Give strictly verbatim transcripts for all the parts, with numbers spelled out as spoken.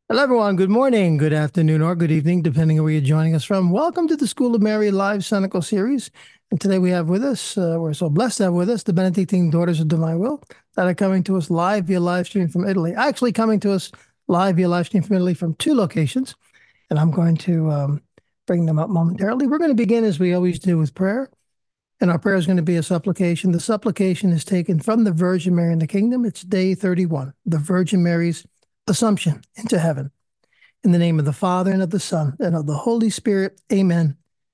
Hello, everyone. Good morning, good afternoon, or good evening, depending on where you're joining us from. Welcome to the School of Mary Live Senecal series. And today we have with us, uh, we're so blessed to have with us the Benedictine Daughters of Divine Will that are coming to us live via live stream from Italy. Actually, coming to us live via live stream from Italy from two locations. And I'm going to um, bring them up momentarily. We're going to begin, as we always do, with prayer. And our prayer is going to be a supplication. The supplication is taken from the Virgin Mary in the Kingdom. It's day thirty-one, the Virgin Mary's Assumption into heaven. In the name of the Father, and of the Son, and of the Holy Spirit. Amen.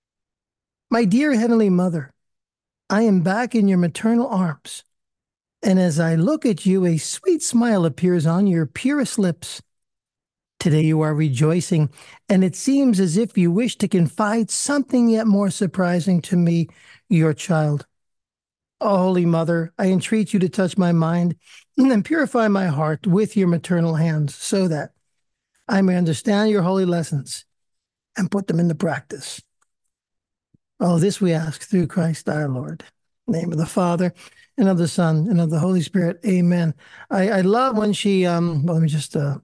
My dear Heavenly Mother, I am back in your maternal arms. And as I look at you, a sweet smile appears on your purest lips. Today you are rejoicing, and it seems as if you wish to confide something yet more surprising to me, your child. Oh, Holy Mother, I entreat you to touch my mind and purify my heart with your maternal hands, so that I may understand your holy lessons and put them into practice. All this we ask through Christ our Lord. In the name of the Father, and of the Son, and of the Holy Spirit. Amen. I, I love when she, um, well, let me just, uh,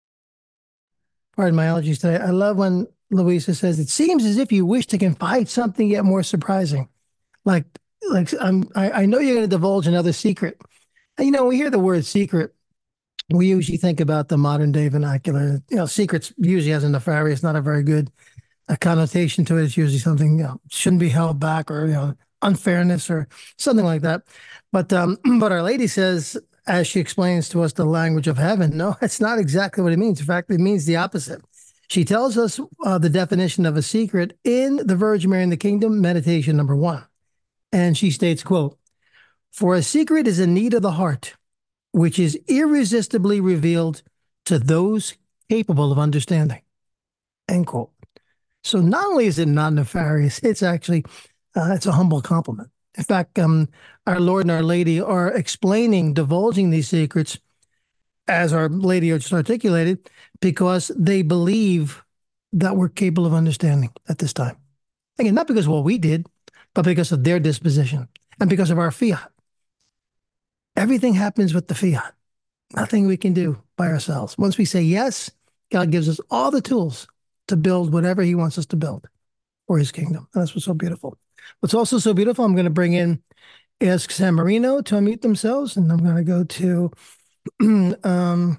pardon my allergies today. I love when Luisa says, it seems as if you wish to confide something yet more surprising. Like, like I'm, I, I know you're going to divulge another secret. And, you know, we hear the word secret, we usually think about the modern day vernacular. You know, secrets usually has a nefarious, not a very good a connotation to it. It's usually something, you know, shouldn't be held back, or, you know, unfairness or something like that. But um, but Our Lady says, as she explains to us the language of heaven, no, that's not exactly what it means. In fact, it means the opposite. She tells us uh, the definition of a secret in the Virgin Mary in the Kingdom, meditation number one. And she states, quote, "For a secret is a need of the heart, which is irresistibly revealed to those capable of understanding." End quote. So not only is it not nefarious, it's actually uh, it's a humble compliment. In fact, um, our Lord and Our Lady are explaining, divulging these secrets, as Our Lady just articulated, because they believe that we're capable of understanding at this time. Again, not because of what we did, but because of their disposition and because of our fiat. Everything happens with the fiat. Nothing we can do by ourselves. Once we say yes, God gives us all the tools to build whatever he wants us to build for his kingdom. And that's what's so beautiful. What's also so beautiful, I'm going to bring in Ask San Marino to unmute themselves, and I'm going to go to um,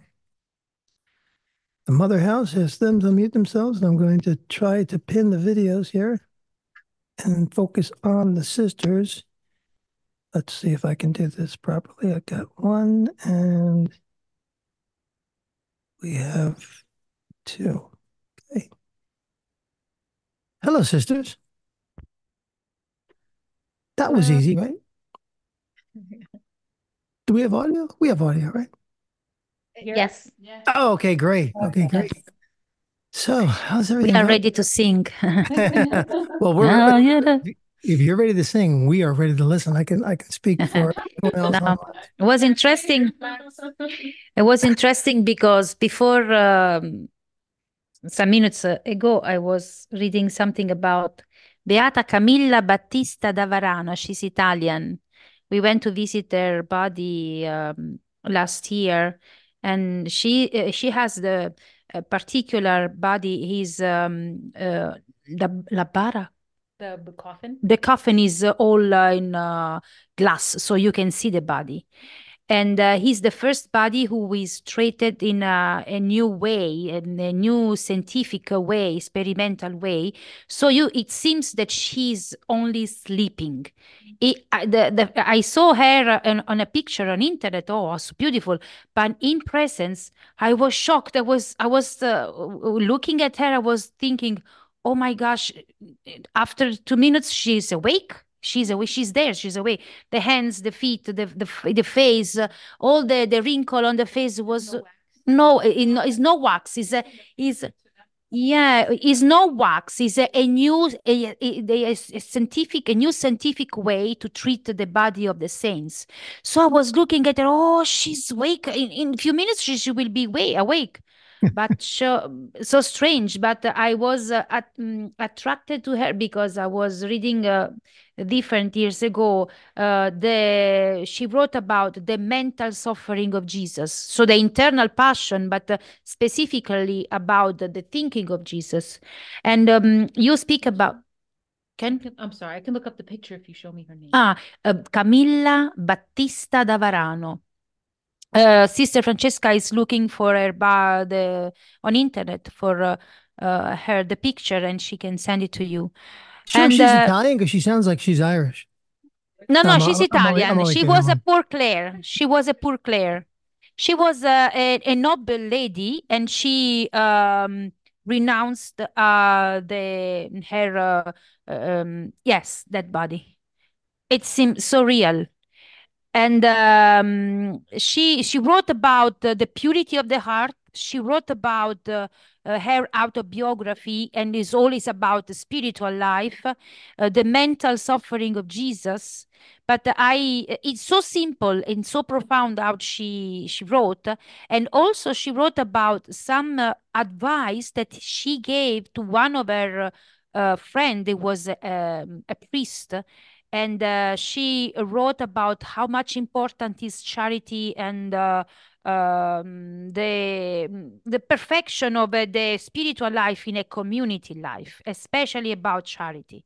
the Mother House, ask them to unmute themselves, and I'm going to try to pin the videos here and focus on the sisters. Let's see if I can do this properly. I got one, and we have two. Okay. Hello, sisters. That was Hello. easy, right? Do we have audio? We have audio, right? Yes, Oh, okay, great. Okay, great. So, how's we everything are going? ready to sing. Well, we're Oh, yeah, the- if you're ready to sing, we are ready to listen. I can I can speak for anyone else no, online. it was interesting. It was interesting because before um, some minutes ago, I was reading something about Beata Camilla Battista da Varano. She's Italian. We went to visit her body um, last year, and she uh, she has the uh, particular body. His um, uh, la, la bara. The, the coffin? The coffin is uh, all uh, in uh, glass, so you can see the body. And uh, he's the first body who is treated in a, a new way, in a new scientific way, experimental way. So you, it seems that she's only sleeping. It, I, the, the, I saw her on, on a picture on internet. Oh, it's beautiful. But in presence, I was shocked. I was, I was uh, looking at her. I was thinking, oh my gosh! After two minutes, she's awake. She's away. She's there. She's away. The hands, the feet, the the, the face, uh, all the the wrinkle on the face was no. It, no it's no wax. Is a is yeah. It's no wax. It's a, a new a, a, a, a scientific a new scientific way to treat the body of the saints. So I was looking at her. Oh, she's awake. In in a few minutes, she, she will be way awake. but so, so strange. But I was uh, at, um, attracted to her because I was reading uh, different years ago. Uh, the she wrote about the mental suffering of Jesus, so the internal passion, but uh, specifically about the, the thinking of Jesus. And um, you speak about. Can I'm sorry, I can look up the picture if you show me her name. ah uh, Camilla Battista da Varano. Uh, Sister Francesca is looking for her ba the on internet for uh, uh, her the picture, and she can send it to you. Sure, And she's uh, Italian because she sounds like she's Irish. no, no, I'm, she's I'm, I'm only, Italian. I'm only She kidding, was I'm a poor Claire. She was a poor Claire. She was uh, a, a noble lady, and she um, renounced uh, the her uh, um, yes, that body. It seems so real. And um, she she wrote about uh, the purity of the heart. She wrote about uh, uh, her autobiography, and is always about the spiritual life, uh, the mental suffering of Jesus. But I, it's so simple and so profound how she she wrote, and also she wrote about some uh, advice that she gave to one of her uh, uh, friend. It was um, a priest, and uh, she wrote about how much important is charity, and uh, um, the the perfection of uh, the spiritual life in a community life, especially about charity.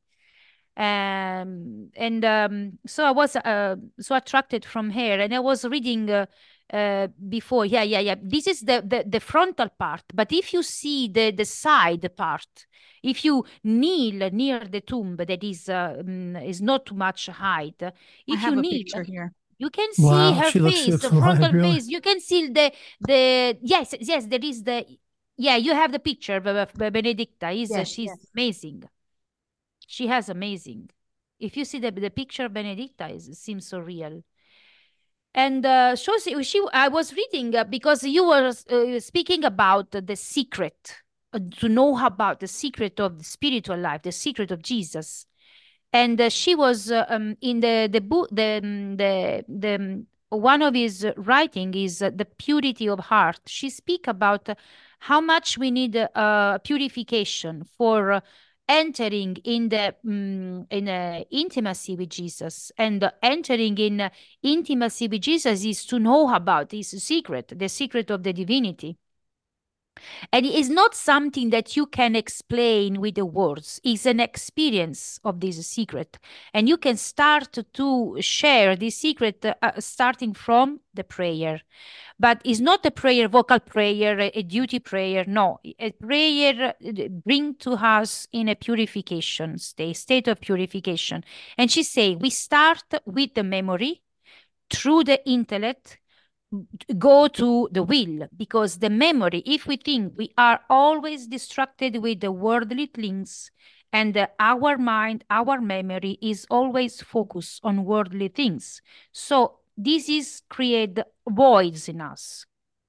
Um, and um, so I was uh, so attracted from her, and I was reading uh, uh, before. Yeah, yeah, yeah. This is the, the the frontal part, but if you see the the side part, if you kneel near the tomb that is uh, mm, is not too much height, I if have you a kneel, picture here. you can see Wow, her she looks, she face, looks the alive, frontal really. face. You can see the the yes, yes. There is the yeah. You have the picture. Be- Be- Benedicta is uh, Yes, she's yes. amazing. She has amazing. If you see the the picture of Benedicta, is seems so real. And uh, so she, she, I was reading uh, because you were uh, speaking about the secret, uh, to know about the secret of the spiritual life, the secret of Jesus. And uh, she was uh, um, in the the book, the um, the the um, one of his writing is uh, the purity of heart. She speak about uh, how much we need uh, purification for uh, entering in the um, in uh, intimacy with Jesus, and uh, entering in uh, intimacy with Jesus is to know about his secret, the secret of the divinity. And it is not something that you can explain with the words. It's an experience of this secret. And you can start to share this secret uh, starting from the prayer. But it's not a prayer, vocal prayer, a, a duty prayer. No, a prayer uh, bring to us in a purification state, state of purification. And she say, we start with the memory through the intellect, go to the will, because the memory, if we think we are always distracted with the worldly things, and uh, our mind, our memory is always focused on worldly things, so this is create voids in us,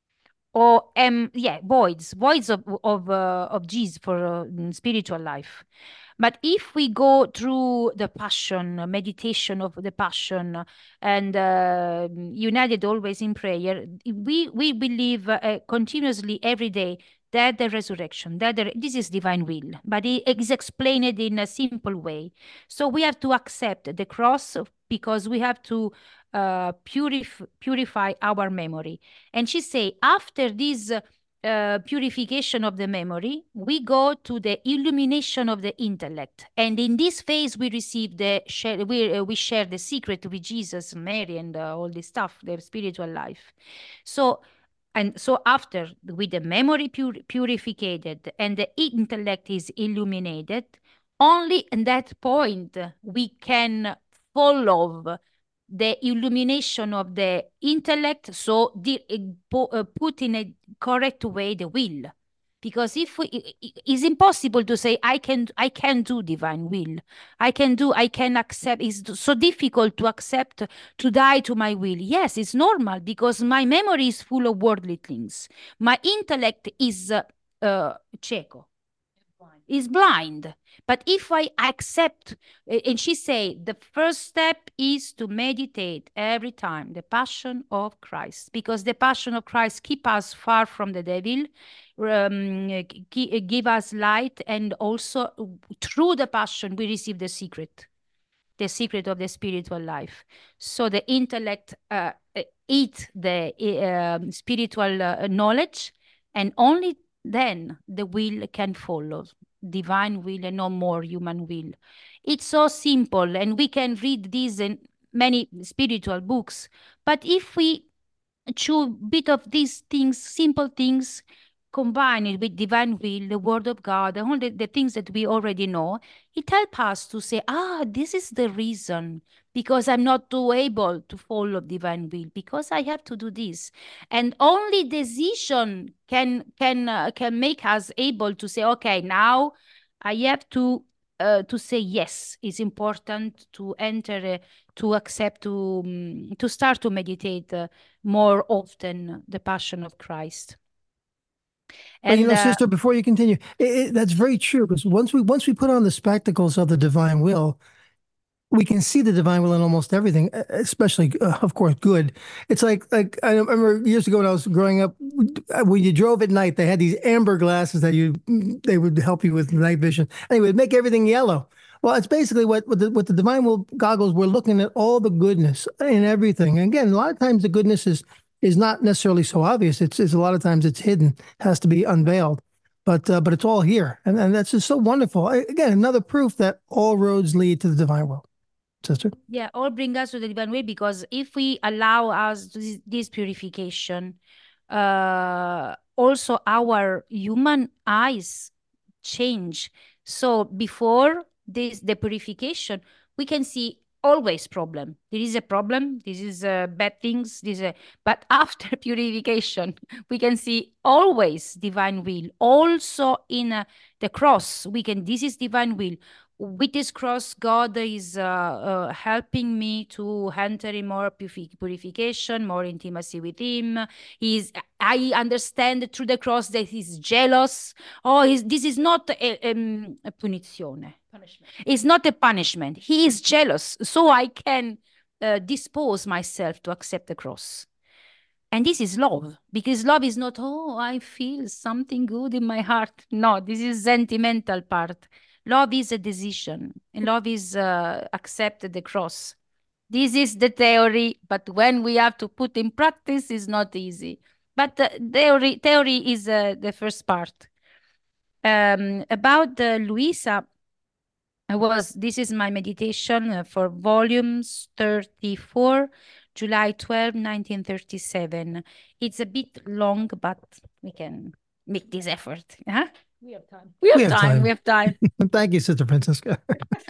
or um yeah, voids voids of of uh, of Jesus for uh, spiritual life. But if we go through the passion, uh, meditation of the passion, and uh, united always in prayer, we we believe uh, continuously every day that the resurrection, that the, this is divine will, but it is explained in a simple way. So we have to accept the cross because we have to uh, purif- purify our memory. And she say, after this uh, uh, purification of the memory, we go to the illumination of the intellect. And in this phase, we receive the share, we, uh, we share the secret with Jesus, Mary, and uh, all this stuff, the spiritual life. So, and so after, with the memory pur- purified and the intellect is illuminated, only in that point we can follow the illumination of the intellect, so the, uh, put in a correct way the will. Because if we, it's impossible to say I can I can do divine will, I can do I can accept. It's so difficult to accept to die to my will. Yes, it's normal because my memory is full of worldly things. My intellect is uh, uh, cieco, is blind. But if I accept, and she say, the first step is to meditate every time the passion of Christ, because the passion of Christ keep us far from the devil, um, give us light, and also through the passion we receive the secret, the secret of the spiritual life. So the intellect uh, eat the uh, spiritual uh, knowledge, and only then the will can follow. Divine will and no more human will. It's so simple, and we can read this in many spiritual books. But if we chew a bit of these things, simple things, combine it with divine will, the word of God, and all the, the things that we already know, it helps us to say, ah, this is the reason, because I'm not too able to follow divine will, because I have to do this. And only decision can can uh, can make us able to say, okay, now I have to uh, to say yes. It's important to enter, uh, to accept, to um, to start to meditate uh, more often the passion of Christ. But you And know, uh, sister, before you continue, it, it, that's very true, because once we once we put on the spectacles of the divine will, we can see the divine will in almost everything, e- especially, uh, of course, good. It's like like I remember years ago when I was growing up, when you drove at night, they had these amber glasses that you they would help you with night vision. Anyway, it'd make everything yellow. Well, it's basically what with the, with the divine will goggles, we're looking at all the goodness in everything. And again, a lot of times the goodness is is not necessarily so obvious. It's, it's a lot of times it's hidden, has to be unveiled. But uh, but it's all here, and and that's just so wonderful. I, again, another proof that all roads lead to the divine will. Sister? Yeah, all bring us to the divine way, because if we allow us this, this purification, uh, also our human eyes change. So before this, the purification, we can see always problem. There is a problem. This is uh, bad things. This, uh, but after purification, we can see always divine will. Also in uh, the cross, we can. This is divine will. With this cross, God is uh, uh, helping me to enter in more purification, more intimacy with Him. He's, I understand through the cross that He's jealous. Oh, he's, this is not a, um, a punizione. Punishment. It's not a punishment. He is jealous, so I can uh, dispose myself to accept the cross. And this is love, because love is not, oh, I feel something good in my heart. No, this is sentimental part. Love is a decision. And love is uh, accept the cross. This is the theory, but when we have to put in practice, it's not easy. But the theory, theory is uh, the first part. Um, about uh, Luisa, I was, this is my meditation uh, for volumes thirty-four, July twelfth, nineteen thirty-seven. It's a bit long, but we can make this effort. Huh? We have time. We have, We have time, time. we have time. Thank you, Sister Francesca.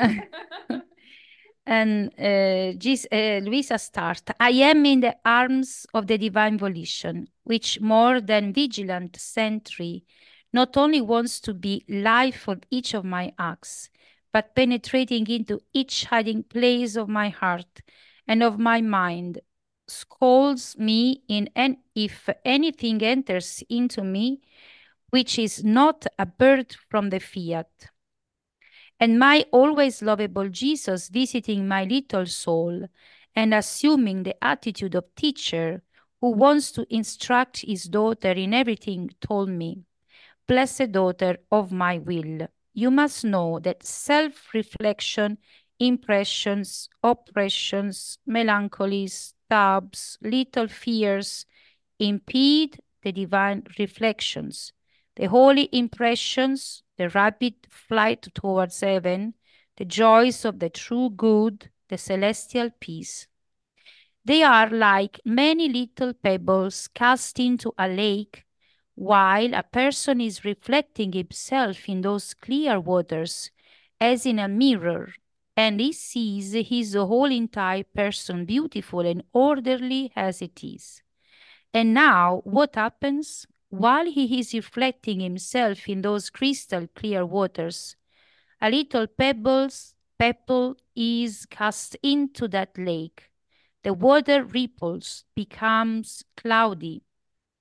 And uh, Gis, uh, Luisa start. I am in the arms of the divine volition, which more than vigilant sentry not only wants to be life of each of my acts, but penetrating into each hiding place of my heart and of my mind, scolds me in, and if anything enters into me, which is not a bird from the fiat. And my always lovable Jesus visiting my little soul and assuming the attitude of teacher who wants to instruct his daughter in everything, told me, blessed daughter of my will, you must know that self-reflection, impressions, oppressions, melancholies, doubts, little fears impede the divine reflections. The holy impressions, the rapid flight towards heaven, the joys of the true good, the celestial peace. They are like many little pebbles cast into a lake, while a person is reflecting himself in those clear waters, as in a mirror, and he sees his whole entire person beautiful and orderly as it is. And now, what happens? While he is reflecting himself in those crystal clear waters, a little pebbles, pebble is cast into that lake. The water ripples, becomes cloudy,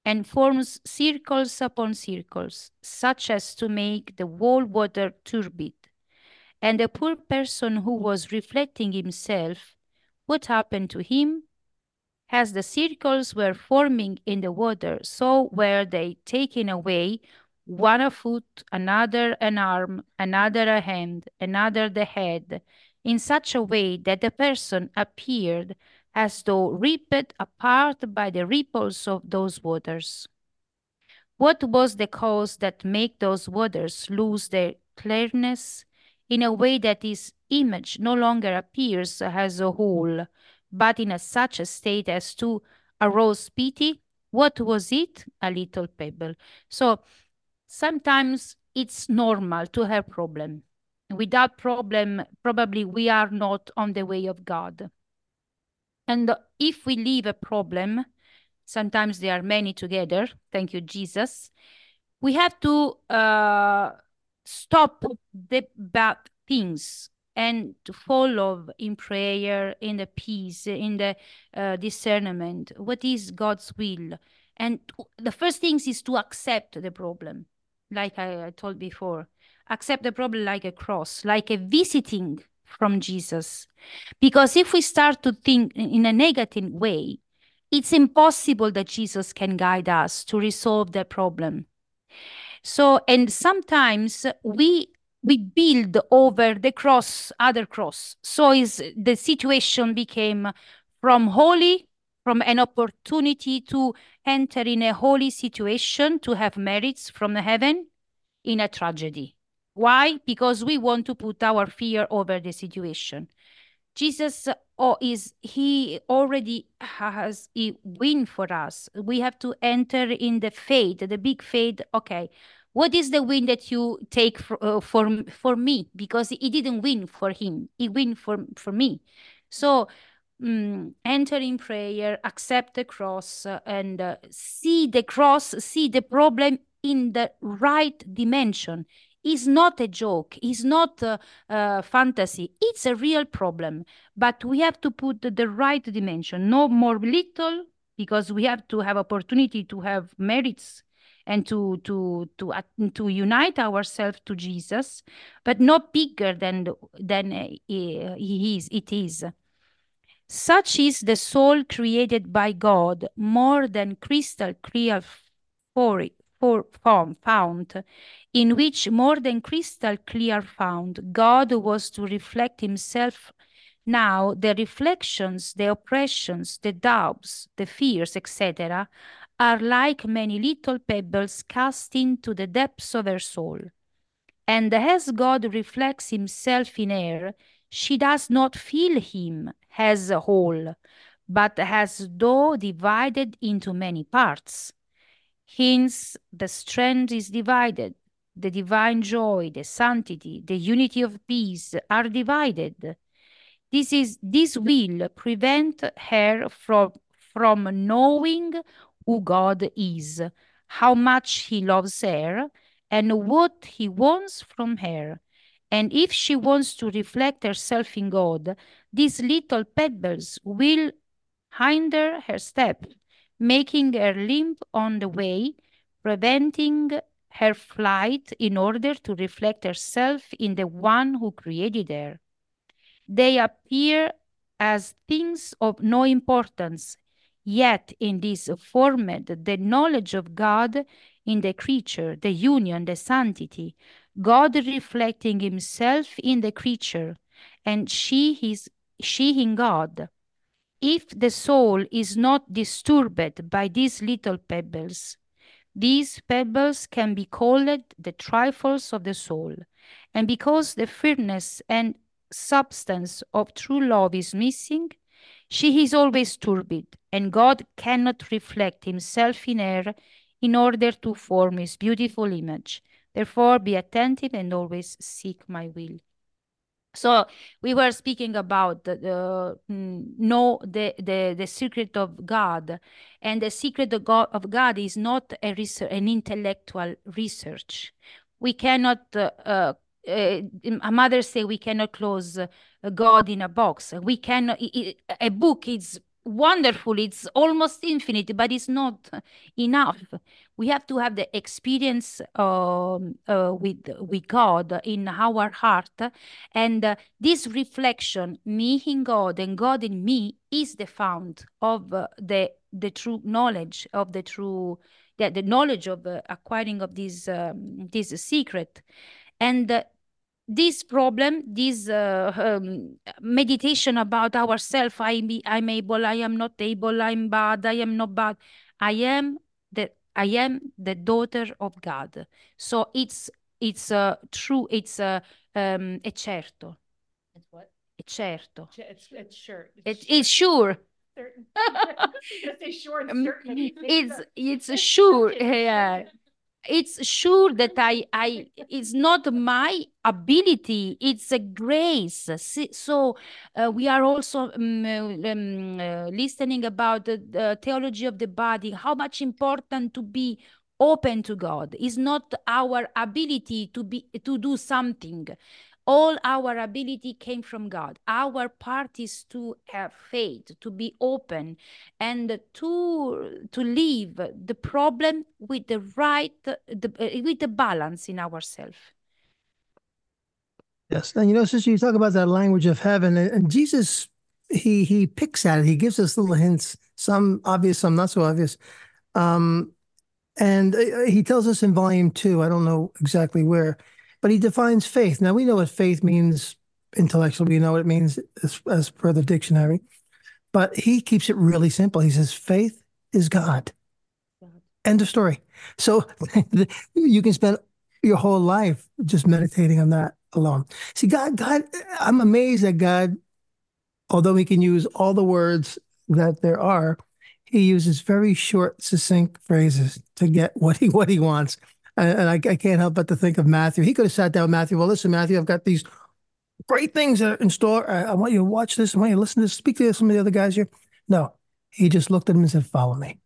and forms circles upon circles, such as to make the whole water turbid. And the poor person who was reflecting himself, what happened to him? As the circles were forming in the water, so were they taken away, one a foot, another an arm, another a hand, another the head, in such a way that the person appeared as though ripped apart by the ripples of those waters. What was the cause that made those waters lose their clearness in a way that his image no longer appears as a whole, but in a such a state as to arouse pity? What was it? A little pebble. So sometimes it's normal to have problem. Without problem, probably we are not on the way of God. And if we leave a problem, sometimes there are many together, thank you, Jesus, we have to uh, stop the bad things and to follow in prayer, in the peace, in the uh, discernment. What is God's will? And the first thing is to accept the problem, like I, I told before. Accept the problem like a cross, like a visiting from Jesus. Because if we start to think in a negative way, it's impossible that Jesus can guide us to resolve the problem. So, and sometimes we we build over the cross, other cross. So is the situation became from holy, from an opportunity to enter in a holy situation, to have merits from heaven, in a tragedy. Why? Because we want to put our fear over the situation. Jesus oh, is he already has a win for us. We have to enter in the faith, the big faith. Okay, what is the win that you take for uh, for, for me? Because he didn't win for him, he win for for me. So um, enter in prayer, accept the cross, uh, and uh, see the cross, see the problem in the right dimension. It's not a joke. It's not a, a fantasy. It's a real problem. But we have to put the, the right dimension. No more little, because we have to have opportunity to have merits and to to to uh, to unite ourselves to Jesus, but not bigger than the, than uh, he is. It is. Such is the soul created by God, more than crystal clear for, for form found, in which more than crystal clear found, God was to reflect himself. Now the reflections, the oppressions, the doubts, the fears, et cetera, are like many little pebbles cast into the depths of her soul. And as God reflects himself in her, she does not feel him as a whole, but as though divided into many parts. Hence, the strength is divided. The divine joy, the sanctity, the unity of peace are divided. This is this will prevent her from, from knowing who God is, how much he loves her, and what he wants from her. And if she wants to reflect herself in God, these little pebbles will hinder her step, making her limp on the way, preventing her flight in order to reflect herself in the one who created her. They appear as things of no importance, yet in this formed the knowledge of God in the creature, the union, the sanctity, God reflecting himself in the creature, and she is she in God. If the soul is not disturbed by these little pebbles, these pebbles can be called the trifles of the soul, and because the firmness and substance of true love is missing, she is always turbid, and God cannot reflect himself in her in order to form his beautiful image. Therefore, be attentive and always seek my will. So we were speaking about the, the mm, know the, the the secret of God, and the secret of God, of God is not a research, an intellectual research. We cannot. Uh, uh, uh, a mother say we cannot close uh, God in a box. We cannot. A book is wonderful. It's almost infinite, but it's not enough. We have to have the experience um, uh, with with God in our heart, and uh, this reflection, me in God and God in me, is the fount of uh, the the true knowledge of the true the, the knowledge of uh, acquiring of this um, this secret, and. Uh, this problem, this uh, um, meditation about ourselves, I'm, I'm able, I am not able, I'm bad, I am not bad. I am the I am the daughter of God. So it's it's uh, true. It's uh, um, è certo. It's what? È certo. Ch- It's it's sure. It is sure. certain. I was gonna say sure and Um, certain. It's it's sure. Yeah. It's sure that I, I, it's not my ability, it's a grace. Si- So uh, we are also um, uh, um, uh, listening about the, the theology of the body, how much important to be open to God. Is not our ability to be to do something. All our ability came from God. Our part is to have faith, to be open, and to to leave the problem with the right the, uh, with the balance in ourselves. Yes, and you know, sister, you talk about that language of heaven, and, and Jesus, he he picks at it. He gives us little hints, some obvious, some not so obvious. Um, and uh, he tells us in volume two, I don't know exactly where, but he defines faith. Now we know what faith means intellectually. We know what it means as, as per the dictionary, but he keeps it really simple. He says, faith is God. End of story. So you can spend your whole life just meditating on that alone. See, God, God, I'm amazed that God, although he can use all the words that there are, he uses very short, succinct phrases to get what he what he wants. And, and I, I can't help but to think of Matthew. He could have sat down with Matthew. Well, listen, Matthew, I've got these great things that are in store. I, I want you to watch this. I want you to listen to this. Speak to some of the other guys here. No, he just looked at him and said, follow me.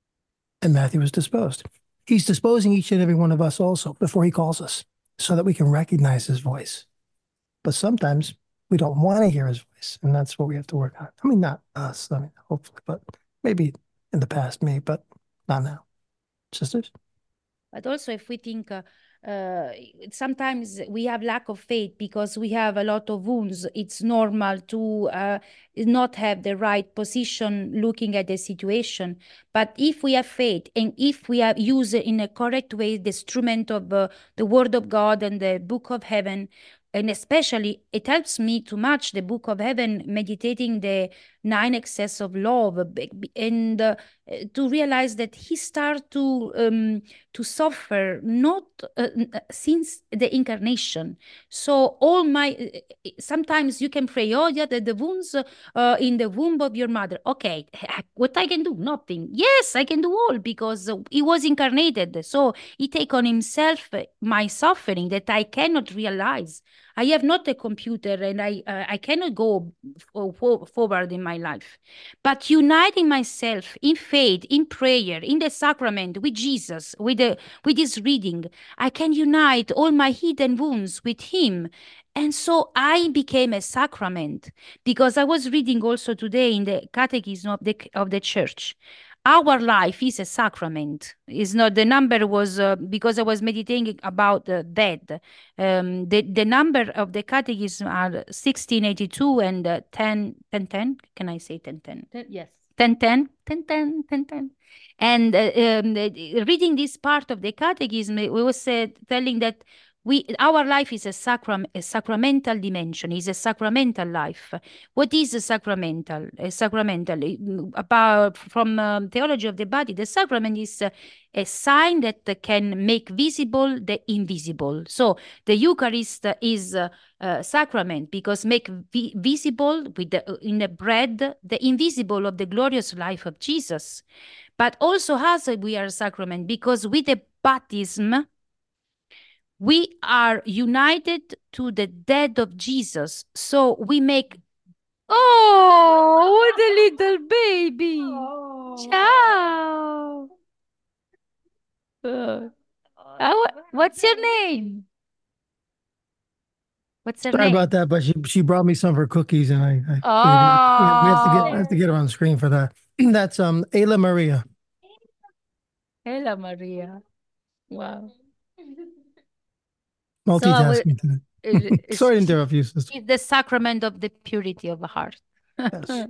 And Matthew was disposed. He's disposing each and every one of us also before he calls us so that we can recognize his voice. But sometimes we don't want to hear his voice, and that's what we have to work on. I mean, not us, I mean, hopefully, but maybe in the past, me, but not now. Sisters? But also, if we think uh, uh, sometimes we have lack of faith because we have a lot of wounds, it's normal to uh, not have the right position looking at the situation. But if we have faith and if we have used in a correct way the instrument of uh, the Word of God and the Book of Heaven, and especially it helps me too much, the Book of Heaven, meditating the nine excess of love, and uh, to realize that he start to um, to suffer not uh, since the incarnation. So all my sometimes you can pray, oh yeah, the, the wounds uh, in the womb of your mother. Okay, what I can do? Nothing. Yes, I can do all because he was incarnated. So he take on himself my suffering that I cannot realize. I have not a computer and I uh, I cannot go forward in my life. But uniting myself in faith, in prayer, in the sacrament with Jesus, with the with this reading, I can unite all my hidden wounds with him. And so I became a sacrament because I was reading also today in the Catechism of the of the Church. Our life is a sacrament. Is not the number was uh, because I was meditating about the dead. Um, the the number of the catechism are sixteen eighty-two and uh, ten ten ten. Can I say ten ten? Yes. ten ten ten ten ten ten. And uh, um, the- reading this part of the catechism, we was uh, telling that we our life is a sacram a sacramental dimension, is a sacramental life. What is a sacramental? A sacramental mm, about from um, theology of the body, the sacrament is uh, a sign that can make visible the invisible. So the Eucharist is uh, uh, sacrament because make vi visible with the, in the bread the invisible of the glorious life of Jesus. But also as we are sacrament because with the baptism we are united to the death of Jesus. So we make, oh, what a little baby. Oh. Ciao. Uh, uh, what's your name? What's her Sorry name? about that, but she she brought me some of her cookies, and I, I figured we, we we have to get I have to Oh, get her on screen for that. That's um Ayla Maria, Ella Maria. Wow. So I will, multitasking today. it- it's, Sorry to interrupt you, sister. it's the sacrament of the purity of the heart. Yes,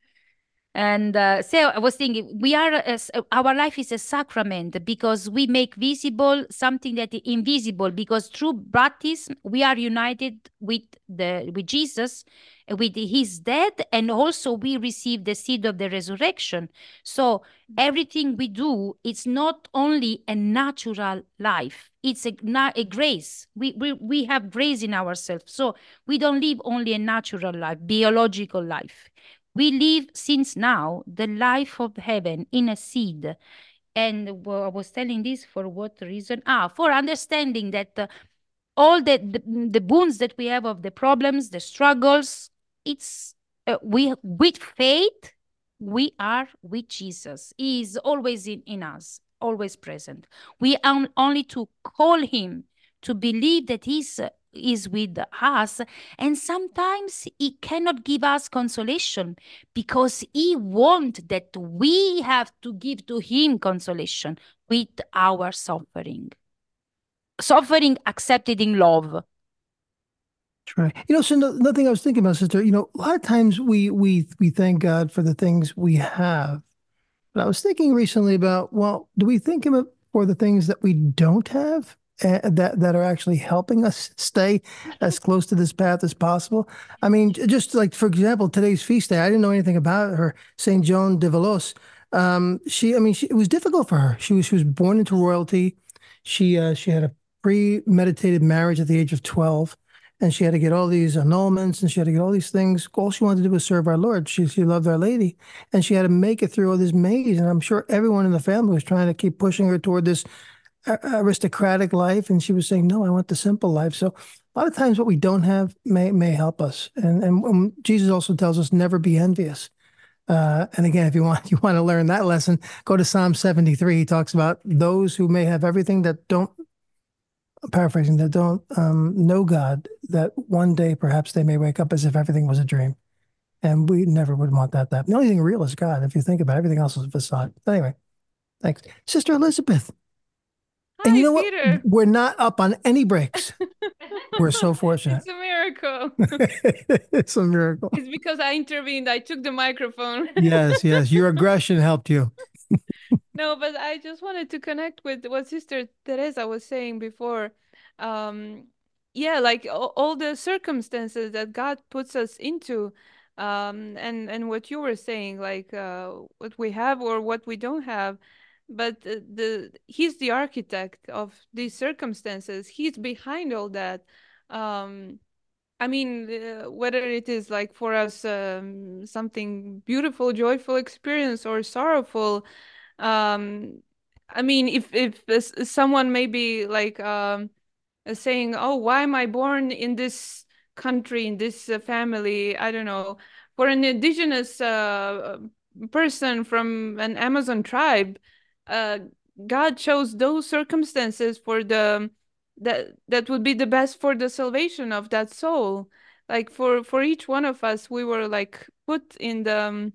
And uh, so I was thinking, we are as our life is a sacrament because we make visible something that is invisible. Because through baptism we are united with the with Jesus, uh, with His death, and also we receive the seed of the resurrection. So everything we do, it's not only a natural life; it's a, na- a grace. We, we we have grace in ourselves, so we don't live only a natural life, biological life. We live since now the life of heaven in a seed. And well, I was telling this for what reason? Ah, for understanding that uh, all the, the the wounds that we have of the problems, the struggles, it's uh, we with faith we are with Jesus. He is always in, in us, always present. We on, only to call him, to believe that he's uh, is with us, and sometimes he cannot give us consolation because he want that we have to give to him consolation with our suffering, suffering accepted in love. that's right. You know, so no, another thing I was thinking about, sister. You know, a lot of times we we we thank God for the things we have, but I was thinking recently about, well, do we thank Him for the things that we don't have? Uh, that that are actually helping us stay as close to this path as possible. I mean, j- just like for example, today's feast day, I didn't know anything about her, Saint Joan de Velos. Um, she, I mean, she, it was difficult for her. She was she was born into royalty. She uh, she had a premeditated marriage at the age of twelve, and she had to get all these annulments, and she had to get all these things. All she wanted to do was serve our Lord. She she loved Our Lady, and she had to make it through all this maze. And I'm sure everyone in the family was trying to keep pushing her toward this aristocratic life, and she was saying, "No, I want the simple life." So a lot of times, what we don't have may may help us, and and um, Jesus also tells us never be envious. Uh, and again, if you want you want to learn that lesson, go to Psalm seventy-three. He talks about those who may have everything that don't, paraphrasing, that don't um, know God. That one day perhaps they may wake up as if everything was a dream, and we never would want that. That the only thing real is God. If you think about it, everything else is a facade. Anyway, thanks, Sister Elizabeth. And you Hi, know what? Peter. We're not up on any breaks. We're so fortunate. It's a miracle. It's a miracle. It's because I intervened. I took the microphone. Yes, yes. Your aggression helped you. No, but I just wanted to connect with what Sister Teresa was saying before. Um, yeah, like all, all the circumstances that God puts us into, um, and and what you were saying, like uh, what we have or what we don't have. But uh, the He's the architect of these circumstances. He's behind all that. Um, I mean, uh, whether it is like for us um, something beautiful, joyful experience or sorrowful, um, I mean, if if s- someone maybe like um, uh, saying, "Oh, why am I born in this country, in this uh, family?" I don't know. For an indigenous uh, person from an Amazon tribe, uh, God chose those circumstances for the that that would be the best for the salvation of that soul. Like for for each one of us, we were like put in the um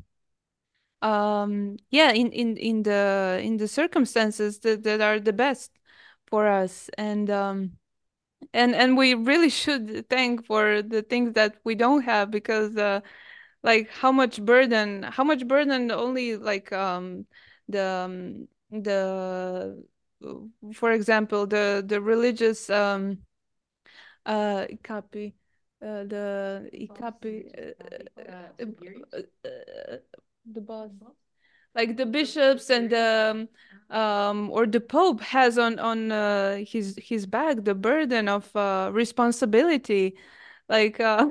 um, yeah, in in in the in the circumstances that that are the best for us. And um and and we really should thank for the things that we don't have, because uh like how much burden how much burden only like um the um, the uh, for example, the the religious um uh ikapi uh the ikapi uh, uh, uh, uh, the boss, like the bishops and the um, um or the pope has on on uh, his his back the burden of uh, responsibility, like uh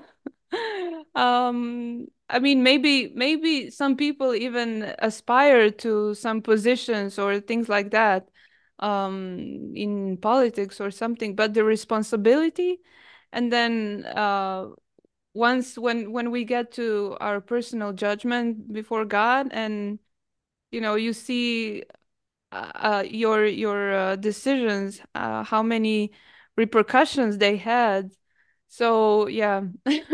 um I mean, maybe maybe some people even aspire to some positions or things like that, um in politics or something, but the responsibility, and then uh once when when we get to our personal judgment before God, and you know, you see uh, uh, your your uh, decisions, uh, how many repercussions they had. So yeah.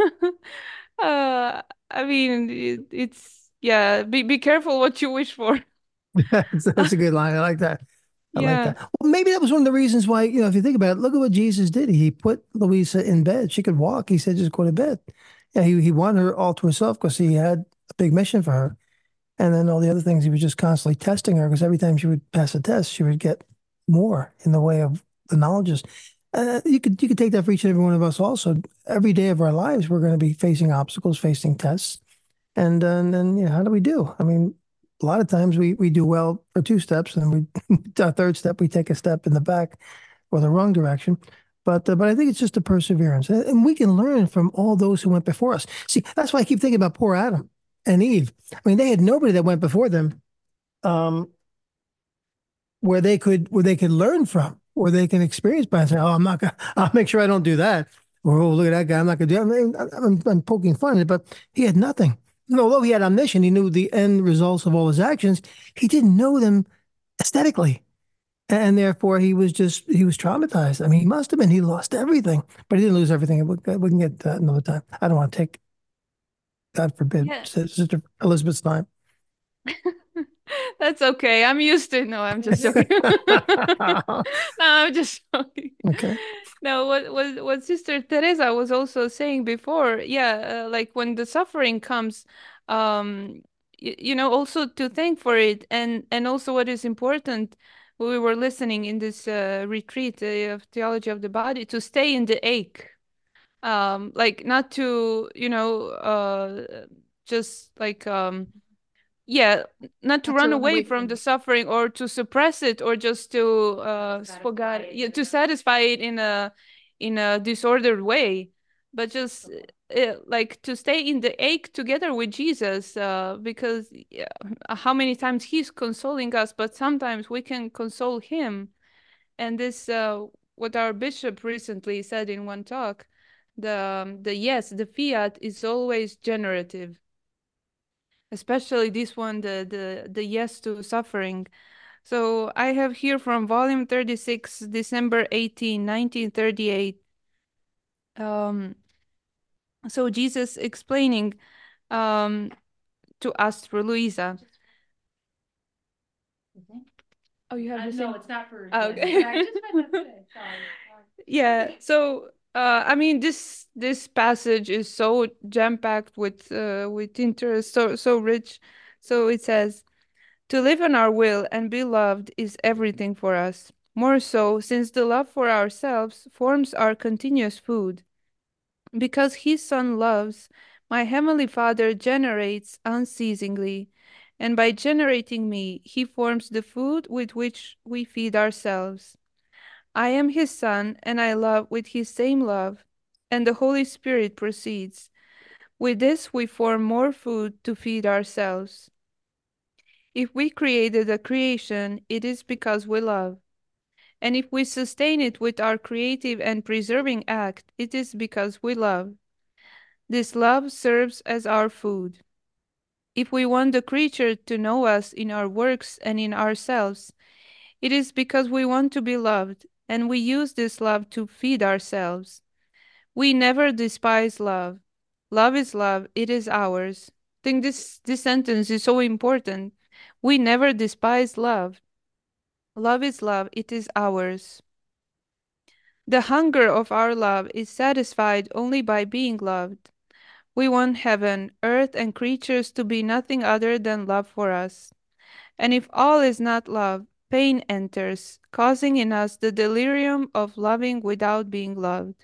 uh I mean it, it's yeah, be be careful what you wish for. That's, that's a good line. I like that. I like Yeah. that. Well, maybe that was one of the reasons why, you know, if you think about it, look at what Jesus did. He put Louisa in bed. She could walk. He said, just go to bed. Yeah, he, he wanted her all to himself because he had a big mission for her. And then all the other things, he was just constantly testing her because every time she would pass a test, she would get more in the way of the knowledges. Uh, you could you could take that for each and every one of us also. Every day of our lives, we're going to be facing obstacles, facing tests. And, uh, and then, you know, how do we do? I mean, a lot of times we, we do well for two steps, and we our third step, we take a step in the back or the wrong direction. But uh, but I think it's just a perseverance, and, and we can learn from all those who went before us. See, that's why I keep thinking about poor Adam and Eve. I mean, they had nobody that went before them, um, where they could where they could learn from, where they can experience by saying, "Oh, I'm not gonna. I'll make sure I don't do that." Or, "Oh, look at that guy. I'm not gonna do." That. I mean, I'm, I'm poking fun at it, but he had nothing. And although he had omniscience, he knew the end results of all his actions. He didn't know them aesthetically, and therefore he was just he was traumatized. I mean, he must have been. He lost everything, but he didn't lose everything. We, we can get that another time. I don't want to take, God forbid, Yeah. Sister Elizabeth's time. That's okay. I'm used to it. No, I'm just joking. No, I'm just joking. Okay. No, what what what Sister Teresa was also saying before, yeah, uh, like when the suffering comes, um, y you know, also to thank for it, and and also what is important, we were listening in this uh, retreat uh, of theology of the body, to stay in the ache, um, like not to, you know, uh, just like um yeah, not to run away from the suffering or to suppress it or just to uh forget it, yeah, to satisfy it in a in a disordered way, but just uh, like to stay in the ache together with Jesus, uh because yeah, how many times he's consoling us, but sometimes we can console him. And this uh what our bishop recently said in one talk, the um, the yes, the fiat is always generative, especially this one, the the the yes to suffering. So I have here from volume thirty-six, December eighteenth, nineteen thirty-eight. Um, so Jesus explaining um to us through Luisa. Oh, you have Uh, the no, same? it's not for. Oh, yeah, okay. I just meant to say, sorry. Yeah, so uh, I mean this this passage is so jam-packed with uh, with interest, so so rich. So it says, to live on our will and be loved is everything for us. More so, since the love for ourselves forms our continuous food. Because his Son loves, my Heavenly Father generates unceasingly, and by generating me, he forms the food with which we feed ourselves. I am his Son, and I love with his same love, and the Holy Spirit proceeds. With this, we form more food to feed ourselves. If we created a creation, it is because we love. And if we sustain it with our creative and preserving act, it is because we love. This love serves as our food. If we want the creature to know us in our works and in ourselves, it is because we want to be loved, and we use this love to feed ourselves. We never despise love. Love is love, it is ours. I think this, this sentence is so important. We never despise love. Love is love, it is ours. The hunger of our love is satisfied only by being loved. We want heaven, earth, and creatures to be nothing other than love for us. And if all is not love, pain enters, causing in us the delirium of loving without being loved.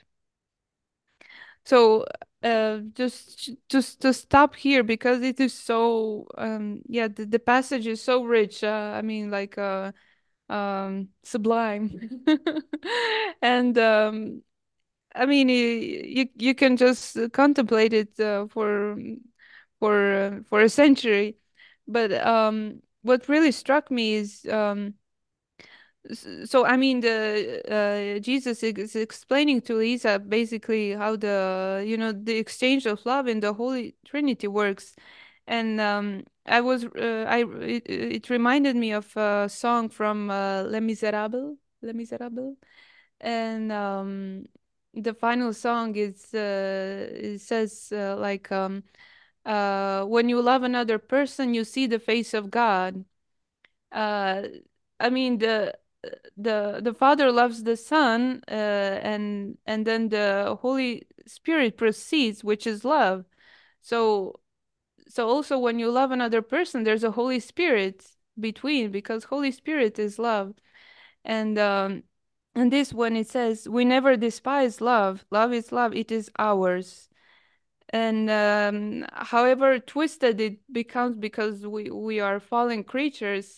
So, uh, just just to stop here because it is so um yeah, the, the passage is so rich. Uh, I mean, like uh um sublime. And um I mean, y- you you can just uh, contemplate it uh, for for uh, for a century. But um what really struck me is um S- So I mean, the uh, Jesus is explaining to Lisa basically how the you know the exchange of love in the Holy Trinity works, and um, I was uh, I it, it reminded me of a song from uh, Les Miserables, Les Miserables, and um, the final song is uh, it says uh, like um, uh, when you love another person, you see the face of God. Uh, I mean the the the Father loves the Son, uh, and and then the Holy Spirit proceeds, which is love. So so also when you love another person, there's a Holy Spirit between, because Holy Spirit is love. And um and this, when it says we never despise love, love is love, it is ours. And um however twisted it becomes, because we we are fallen creatures.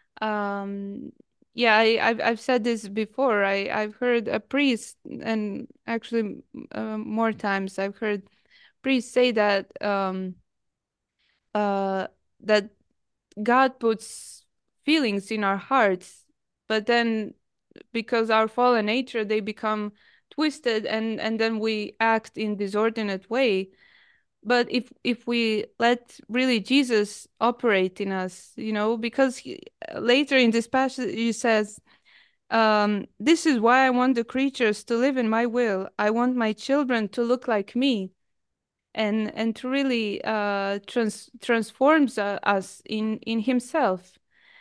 um yeah, I, I've I've said this before. I I've heard a priest, and actually uh, more times I've heard priests say that um uh that God puts feelings in our hearts, but then because our fallen nature, they become twisted, and and then we act in disordinate way. But if if we let really Jesus operate in us, you know, because he, later in this passage he says, um, this is why I want the creatures to live in my will. I want my children to look like me, and and to really uh, trans transforms uh, us in in himself.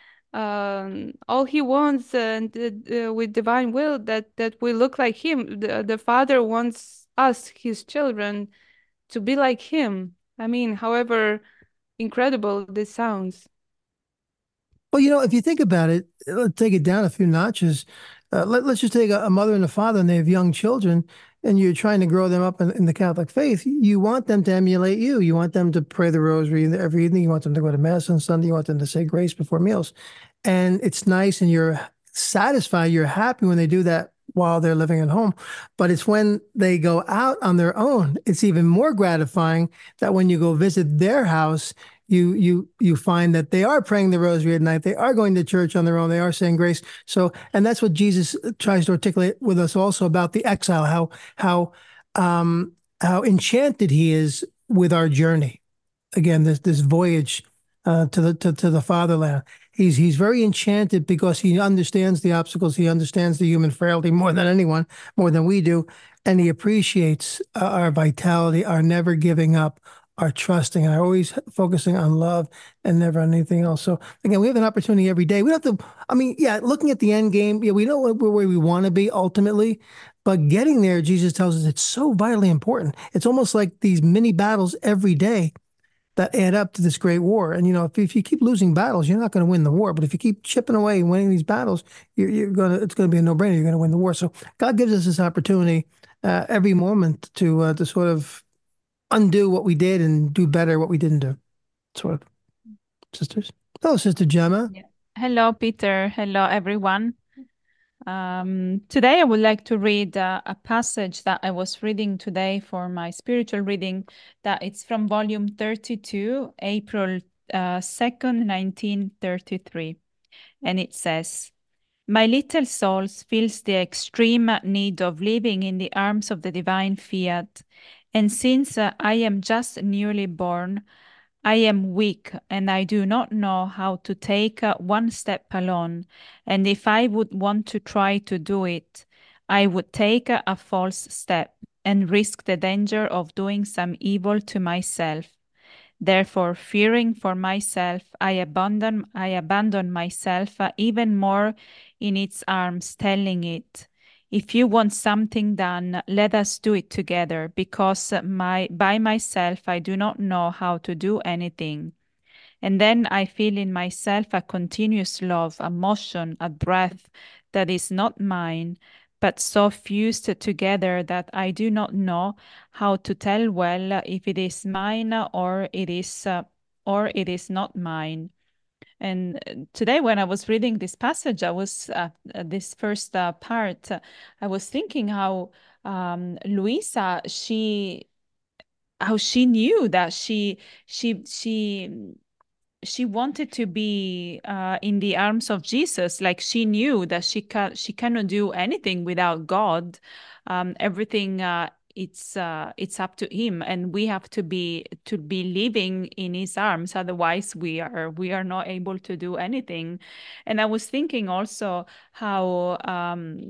Um, all he wants, uh, uh, with divine will, that that we look like him. The, the Father wants us, his children, to be like him. I mean, however incredible this sounds. Well, you know, if you think about it, let's take it down a few notches. Uh, let, let's just take a, a mother and a father, and they have young children, and you're trying to grow them up in, in the Catholic faith. You want them to emulate you. You want them to pray the rosary every evening. You want them to go to Mass on Sunday. You want them to say grace before meals. And it's nice, and you're satisfied, you're happy when they do that while they're living at home. But it's when they go out on their own, it's even more gratifying that when you go visit their house, you you you find that they are praying the rosary at night, they are going to church on their own, they are saying grace. So, and that's what Jesus tries to articulate with us also about the exile, how how um how enchanted he is with our journey. Again, this this voyage uh, to the to, to the fatherland. He's he's very enchanted because he understands the obstacles, he understands the human frailty more than anyone, more than we do, and he appreciates uh, our vitality, our never giving up, our trusting, and our always focusing on love and never on anything else. So again, we have an opportunity every day. We don't have to. I mean, yeah, looking at the end game, yeah, we know where, where we want to be ultimately. But getting there, Jesus tells us it's so vitally important. It's almost like these mini battles every day that add up to this great war. And, you know, if, if you keep losing battles, you're not going to win the war. But if you keep chipping away and winning these battles, you're, you're going to, it's going to be a no-brainer. You're going to win the war. So God gives us this opportunity uh, every moment to, uh, to sort of undo what we did and do better what we didn't do. Sort of. Sisters. Hello, Sister Gemma. Yeah. Hello, Peter. Hello, everyone. Um, today, I would like to read uh, a passage that I was reading today for my spiritual reading. That it's from volume thirty-two, April uh, second, nineteen thirty-three. And it says, my little soul feels the extreme need of living in the arms of the divine fiat. And since uh, I am just newly born, I am weak and I do not know how to take uh, one step alone. And if I would want to try to do it, I would take uh, a false step and risk the danger of doing some evil to myself. Therefore, fearing for myself, I abandon, I abandon myself uh, even more in its arms, telling it, if you want something done, let us do it together, because my, by myself I do not know how to do anything. And then I feel in myself a continuous love, a motion, a breath that is not mine, but so fused together that I do not know how to tell well if it is mine or it is uh, or it is not mine. And today, when I was reading this passage, I was uh, this first uh, part. Uh, I was thinking how um, Luisa, she, how she knew that she, she, she she wanted to be uh, in the arms of Jesus. Like she knew that she can she cannot do anything without God. Um, everything uh, it's uh, it's up to Him, and we have to be to be living in His arms. Otherwise, we are we are not able to do anything. And I was thinking also how um,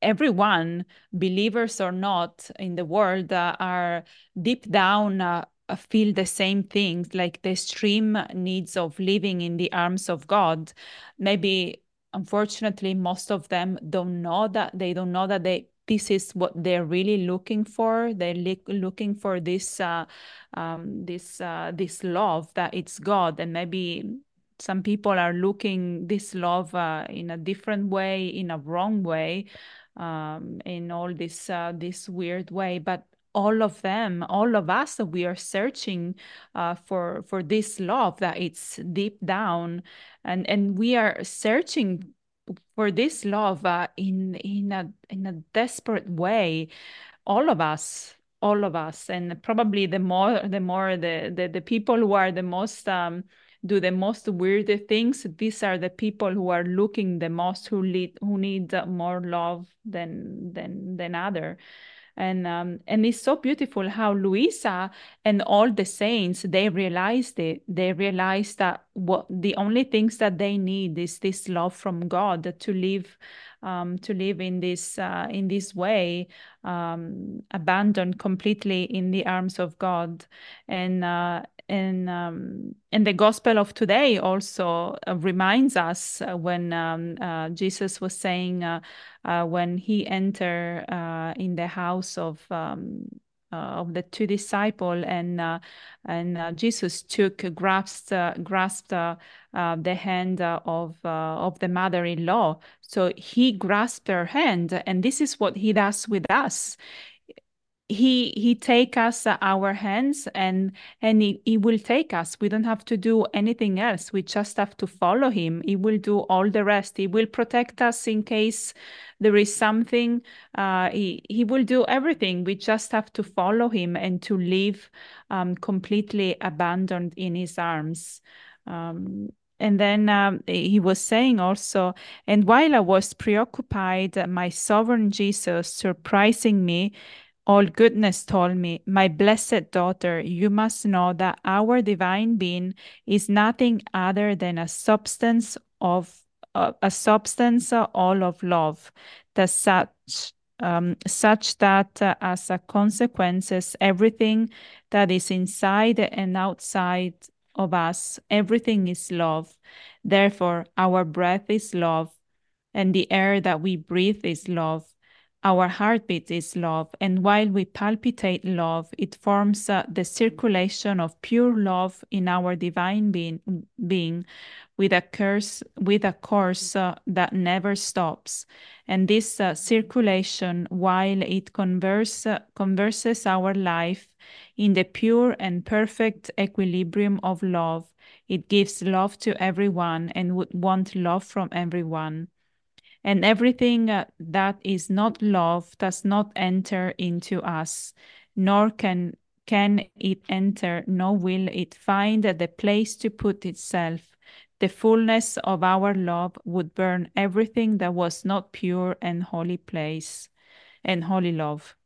everyone, believers or not, in the world uh, are deep down uh, uh, feel the same things, like the extreme needs of living in the arms of God. Maybe, unfortunately, most of them don't know that. They don't know that they this is what they're really looking for. They're looking for this uh, um, this uh, this love, that it's God. And maybe some people are looking this love uh, in a different way, in a wrong way, um, in all this uh, this weird way. But all of them, all of us, we are searching uh, for for this love that it's deep down, and and we are searching for this love uh, in in a in a desperate way. All of us, all of us, and probably the more the more the the, the people who are the most um, do the most weird things. These are the people who are looking the most, who lead, who need more love than than than other. And um, and it's so beautiful how Luisa and all the saints, they realized it. They realized that what the only things that they need is this love from God to live, um, to live in this uh, in this way, um, abandoned completely in the arms of God. And uh, and um, and the gospel of today also uh, reminds us uh, when um, uh, Jesus was saying. Uh, Uh, when he entered uh, in the house of um, uh, of the two disciples, and uh, and uh, Jesus took grasped uh, grasped uh, uh, the hand uh, of uh, of the mother-in-law. So he grasped her hand, and this is what he does with us. He he take us uh, our hands, and and he, he will take us. We don't have to do anything else. We just have to follow him. He will do all the rest. He will protect us in case there is something. Uh, he he will do everything. We just have to follow him and to live um, completely abandoned in his arms. Um, and then um, he was saying also, and while I was preoccupied, my sovereign Jesus surprising me, all goodness told me, my blessed daughter, you must know that our divine being is nothing other than a substance of uh, a substance uh, all of love, that such um, such that uh, as a consequences, everything that is inside and outside of us, everything is love. Therefore, our breath is love, and the air that we breathe is love. Our heartbeat is love, and while we palpitate love, it forms uh, the circulation of pure love in our divine being, being with a curse, with a course uh, that never stops. And this uh, circulation, while it converse, uh, converses our life in the pure and perfect equilibrium of love, it gives love to everyone and would want love from everyone. And everything uh, that is not love does not enter into us, nor can can it enter, nor will it find the place to put itself. The fullness of our love would burn everything that was not pure and holy place and holy love.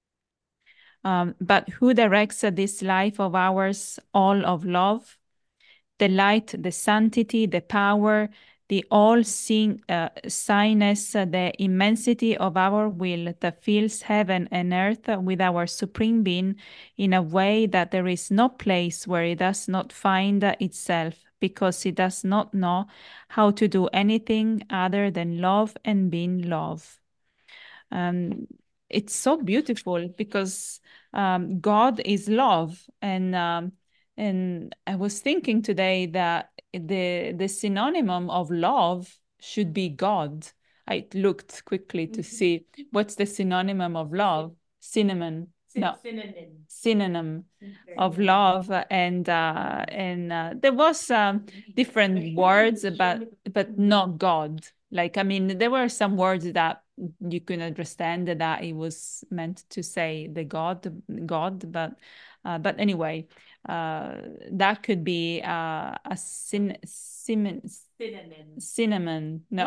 Um, but who directs uh, this life of ours, all of love? The light, the sanctity, the power, the all-seeing uh, signness, uh, the immensity of our will that fills heaven and earth with our supreme being in a way that there is no place where it does not find uh, itself, because it does not know how to do anything other than love and being love. Um, it's so beautiful because um, God is love, and um, and I was thinking today that the the synonym of love should be God. I looked quickly to see what's the synonym of love. Cinnamon. No. Synonym. Synonym of love, and uh, and uh, there was um, different words, but but not God. Like, I mean, there were some words that you could understand that it was meant to say the God, God, but uh, but anyway, uh, that could be uh, a cin cinnamon, Cinnamon. cinnamon. No.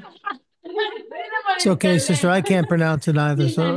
It's okay, sister. I can't pronounce it either. So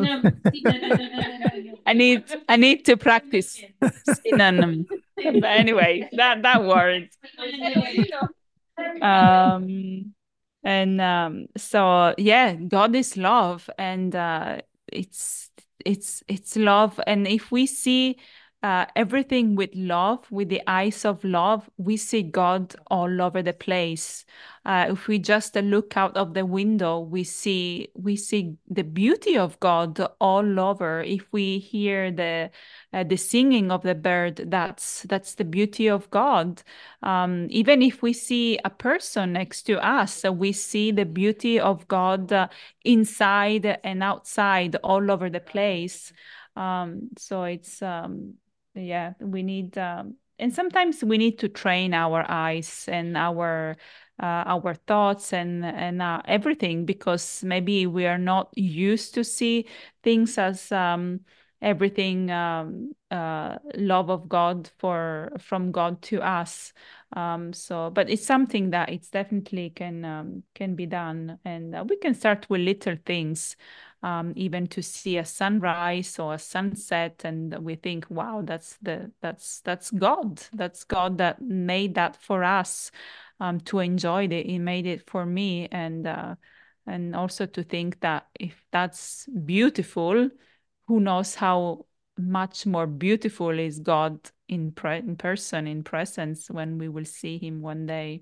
I need I need to practice synonym. But anyway, that that word. Um, And um, so, yeah, God is love, and uh, it's it's it's love. And if we see uh, everything with love, with the eyes of love, we see God all over the place. Uh, if we just uh, look out of the window, we see we see the beauty of God all over. If we hear the uh, the singing of the bird, that's that's the beauty of God. Um, even if we see a person next to us, uh, we see the beauty of God uh, inside and outside, all over the place. Um, so it's um, yeah, we need, um, and sometimes we need to train our eyes and our uh, our thoughts and and uh, everything, because maybe we are not used to see things as um, everything um, uh, love of God for from God to us. Um, so, but it's something that it's definitely can um, can be done, and uh, we can start with little things, um, even to see a sunrise or a sunset, and we think, wow, that's the that's that's God. That's God that made that for us, um, to enjoy it. He made it for me, and uh, and also to think that if that's beautiful, who knows how much more beautiful is God in, pre- in person, in presence, when we will see him one day.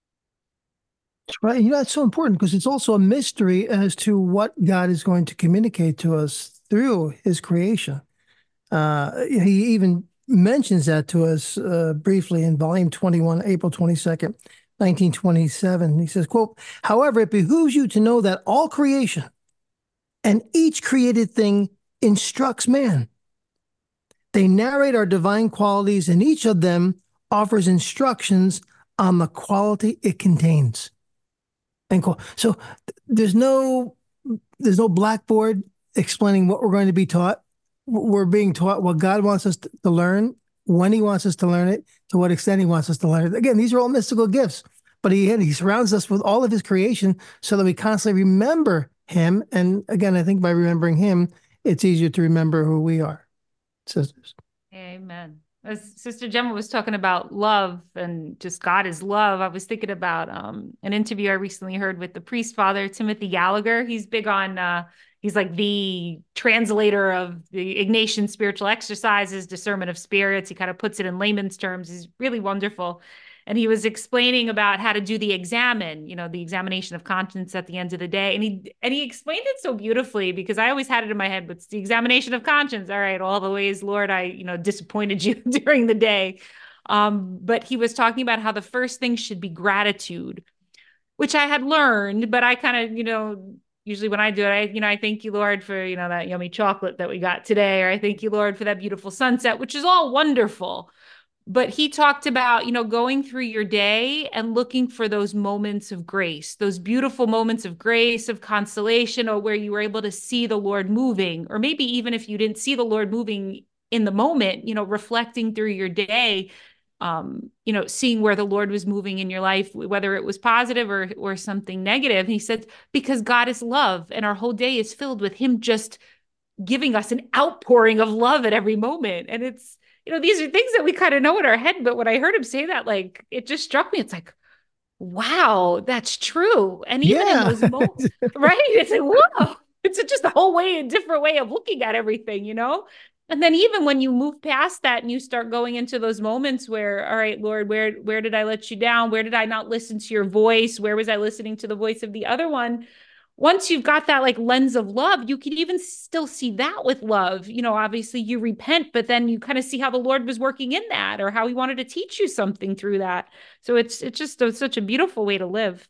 That's right. You know, that's so important because it's also a mystery as to what God is going to communicate to us through his creation. Uh, he even mentions that to us uh, briefly in volume twenty-one, April twenty-second, nineteen twenty-seven. He says, quote, "However, it behooves you to know that all creation and each created thing instructs man. They narrate our divine qualities, and each of them offers instructions on the quality it contains." End quote. So there's no there's no blackboard explaining what we're going to be taught. We're being taught what God wants us to learn, when he wants us to learn it, to what extent he wants us to learn it. Again, these are all mystical gifts, but he, he surrounds us with all of his creation so that we constantly remember him. And again, I think by remembering him, it's easier to remember who we are. Sisters. Amen. As Sister Gemma was talking about love and just God is love, I was thinking about um, an interview I recently heard with the priest father, Timothy Gallagher. He's big on, uh, he's like the translator of the Ignatian spiritual exercises, discernment of spirits. He kind of puts it in layman's terms. He's really wonderful. And he was explaining about how to do the examen, you know, the examination of conscience at the end of the day. And he and he explained it so beautifully, because I always had it in my head, but it's the examination of conscience. All right, all the ways, Lord, I, you know, disappointed you during the day. Um, but he was talking about how the first thing should be gratitude, which I had learned, but I kind of, you know, usually when I do it, I, you know, I thank you, Lord, for, you know, that yummy chocolate that we got today, or I thank you, Lord, for that beautiful sunset, which is all wonderful. But he talked about, you know, going through your day and looking for those moments of grace, those beautiful moments of grace, of consolation, or where you were able to see the Lord moving, or maybe even if you didn't see the Lord moving in the moment, you know, reflecting through your day, um, you know, seeing where the Lord was moving in your life, whether it was positive or, or something negative. And he said, because God is love, and our whole day is filled with him just giving us an outpouring of love at every moment. And it's, you know, these are things that we kind of know in our head, but when I heard him say that, like, it just struck me. It's like, wow, that's true. And even Yeah. in those moments, right? It's like, whoa, it's just a whole way, a different way of looking at everything, you know? And then even when you move past that and you start going into those moments where, all right, Lord, where, where did I let you down? Where did I not listen to your voice? Where was I listening to the voice of the other one? Once you've got that like lens of love, you can even still see that with love. You know, obviously you repent, but then you kind of see how the Lord was working in that, or how he wanted to teach you something through that. So it's it's just a, such a beautiful way to live.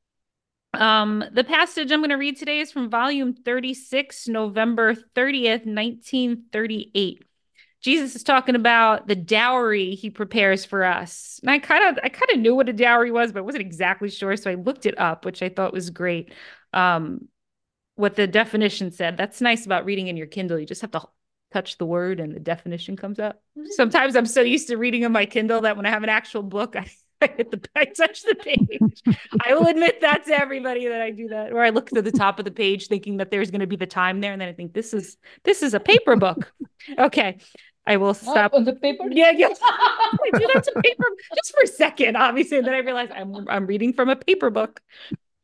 Um, the passage I'm going to read today is from volume thirty-six, November thirtieth, nineteen thirty-eight. Jesus is talking about the dowry he prepares for us. And I kind of I kind of knew what a dowry was, but I wasn't exactly sure. So I looked it up, which I thought was great. Um, what the definition said. That's nice about reading in your Kindle. You just have to touch the word and the definition comes up. Sometimes I'm so used to reading on my Kindle that when I have an actual book, I, I hit the I touch the page. I will admit that to everybody that I do that. Or I look to the top of the page thinking that there's going to be the time there, and then I think this is this is a paper book. Okay. I will stop. Oh, on the paper? Yeah, yeah. I do that to paper just for a second, obviously. And then I realize I'm I'm reading from a paper book.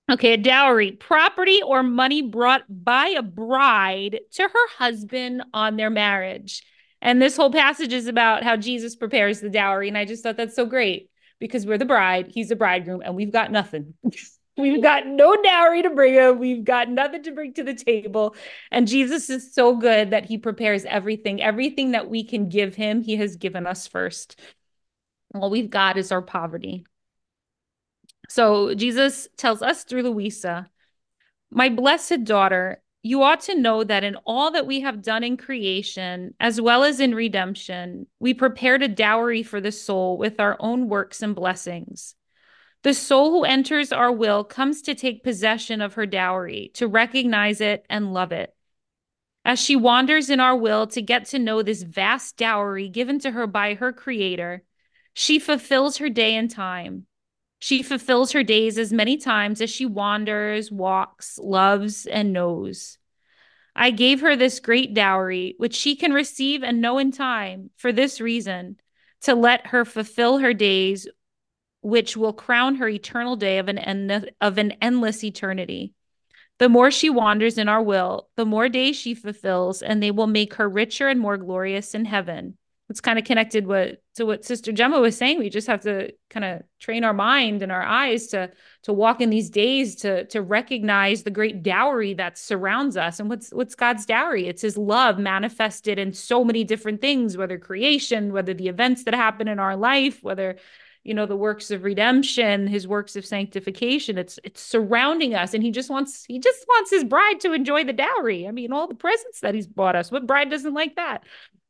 Okay, a dowry, property or money brought by a bride to her husband on their marriage. And this whole passage is about how Jesus prepares the dowry. And I just thought that's so great because we're the bride, he's the bridegroom, and we've got nothing. We've got no dowry to bring him. We've got nothing to bring to the table. And Jesus is so good that he prepares everything. Everything that we can give him, he has given us first. All we've got is our poverty. So Jesus tells us through Louisa, my blessed daughter, you ought to know that in all that we have done in creation, as well as in redemption, we prepared a dowry for the soul with our own works and blessings. The soul who enters our will comes to take possession of her dowry, to recognize it and love it. As she wanders in our will to get to know this vast dowry given to her by her Creator, she fulfills her day and time. She fulfills her days as many times as she wanders, walks, loves, and knows. I gave her this great dowry, which she can receive and know in time, for this reason, to let her fulfill her days, which will crown her eternal day of an, end, of an endless eternity. The more she wanders in our will, the more days she fulfills, and they will make her richer and more glorious in heaven. It's kind of connected with, to what Sister Gemma was saying. We just have to kind of train our mind and our eyes to, to walk in these days, to, to recognize the great dowry that surrounds us. And what's, what's God's dowry? It's his love manifested in so many different things, whether creation, whether the events that happen in our life, whether, you know, the works of redemption, his works of sanctification. It's, it's surrounding us. And he just wants, he just wants his bride to enjoy the dowry. I mean, all the presents that he's bought us. What bride doesn't like that?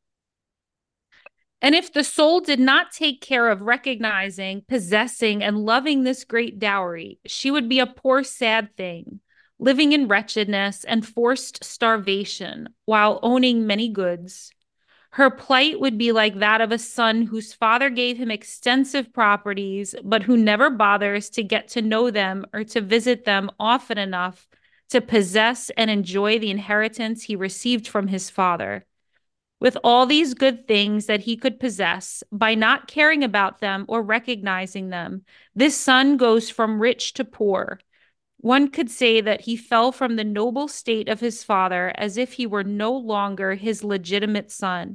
And if the soul did not take care of recognizing, possessing, and loving this great dowry, she would be a poor, sad thing, living in wretchedness and forced starvation while owning many goods. Her plight would be like that of a son whose father gave him extensive properties, but who never bothers to get to know them or to visit them often enough to possess and enjoy the inheritance he received from his father. With all these good things that he could possess, by not caring about them or recognizing them, this son goes from rich to poor. One could say that he fell from the noble state of his father as if he were no longer his legitimate son.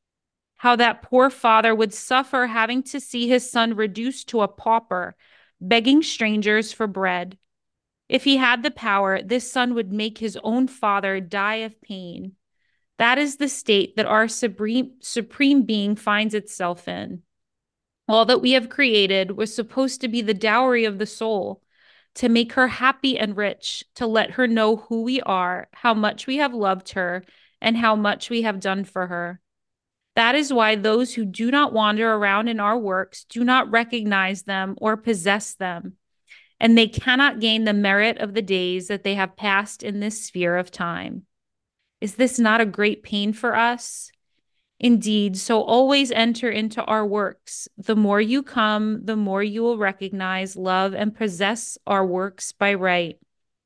How that poor father would suffer having to see his son reduced to a pauper, begging strangers for bread. If he had the power, this son would make his own father die of pain. That is the state that our supreme, supreme being finds itself in. All that we have created was supposed to be the dowry of the soul, to make her happy and rich, to let her know who we are, how much we have loved her, and how much we have done for her. That is why those who do not wander around in our works do not recognize them or possess them, and they cannot gain the merit of the days that they have passed in this sphere of time. Is this not a great pain for us? Indeed, so always enter into our works. The more you come, the more you will recognize, love, and possess our works by right.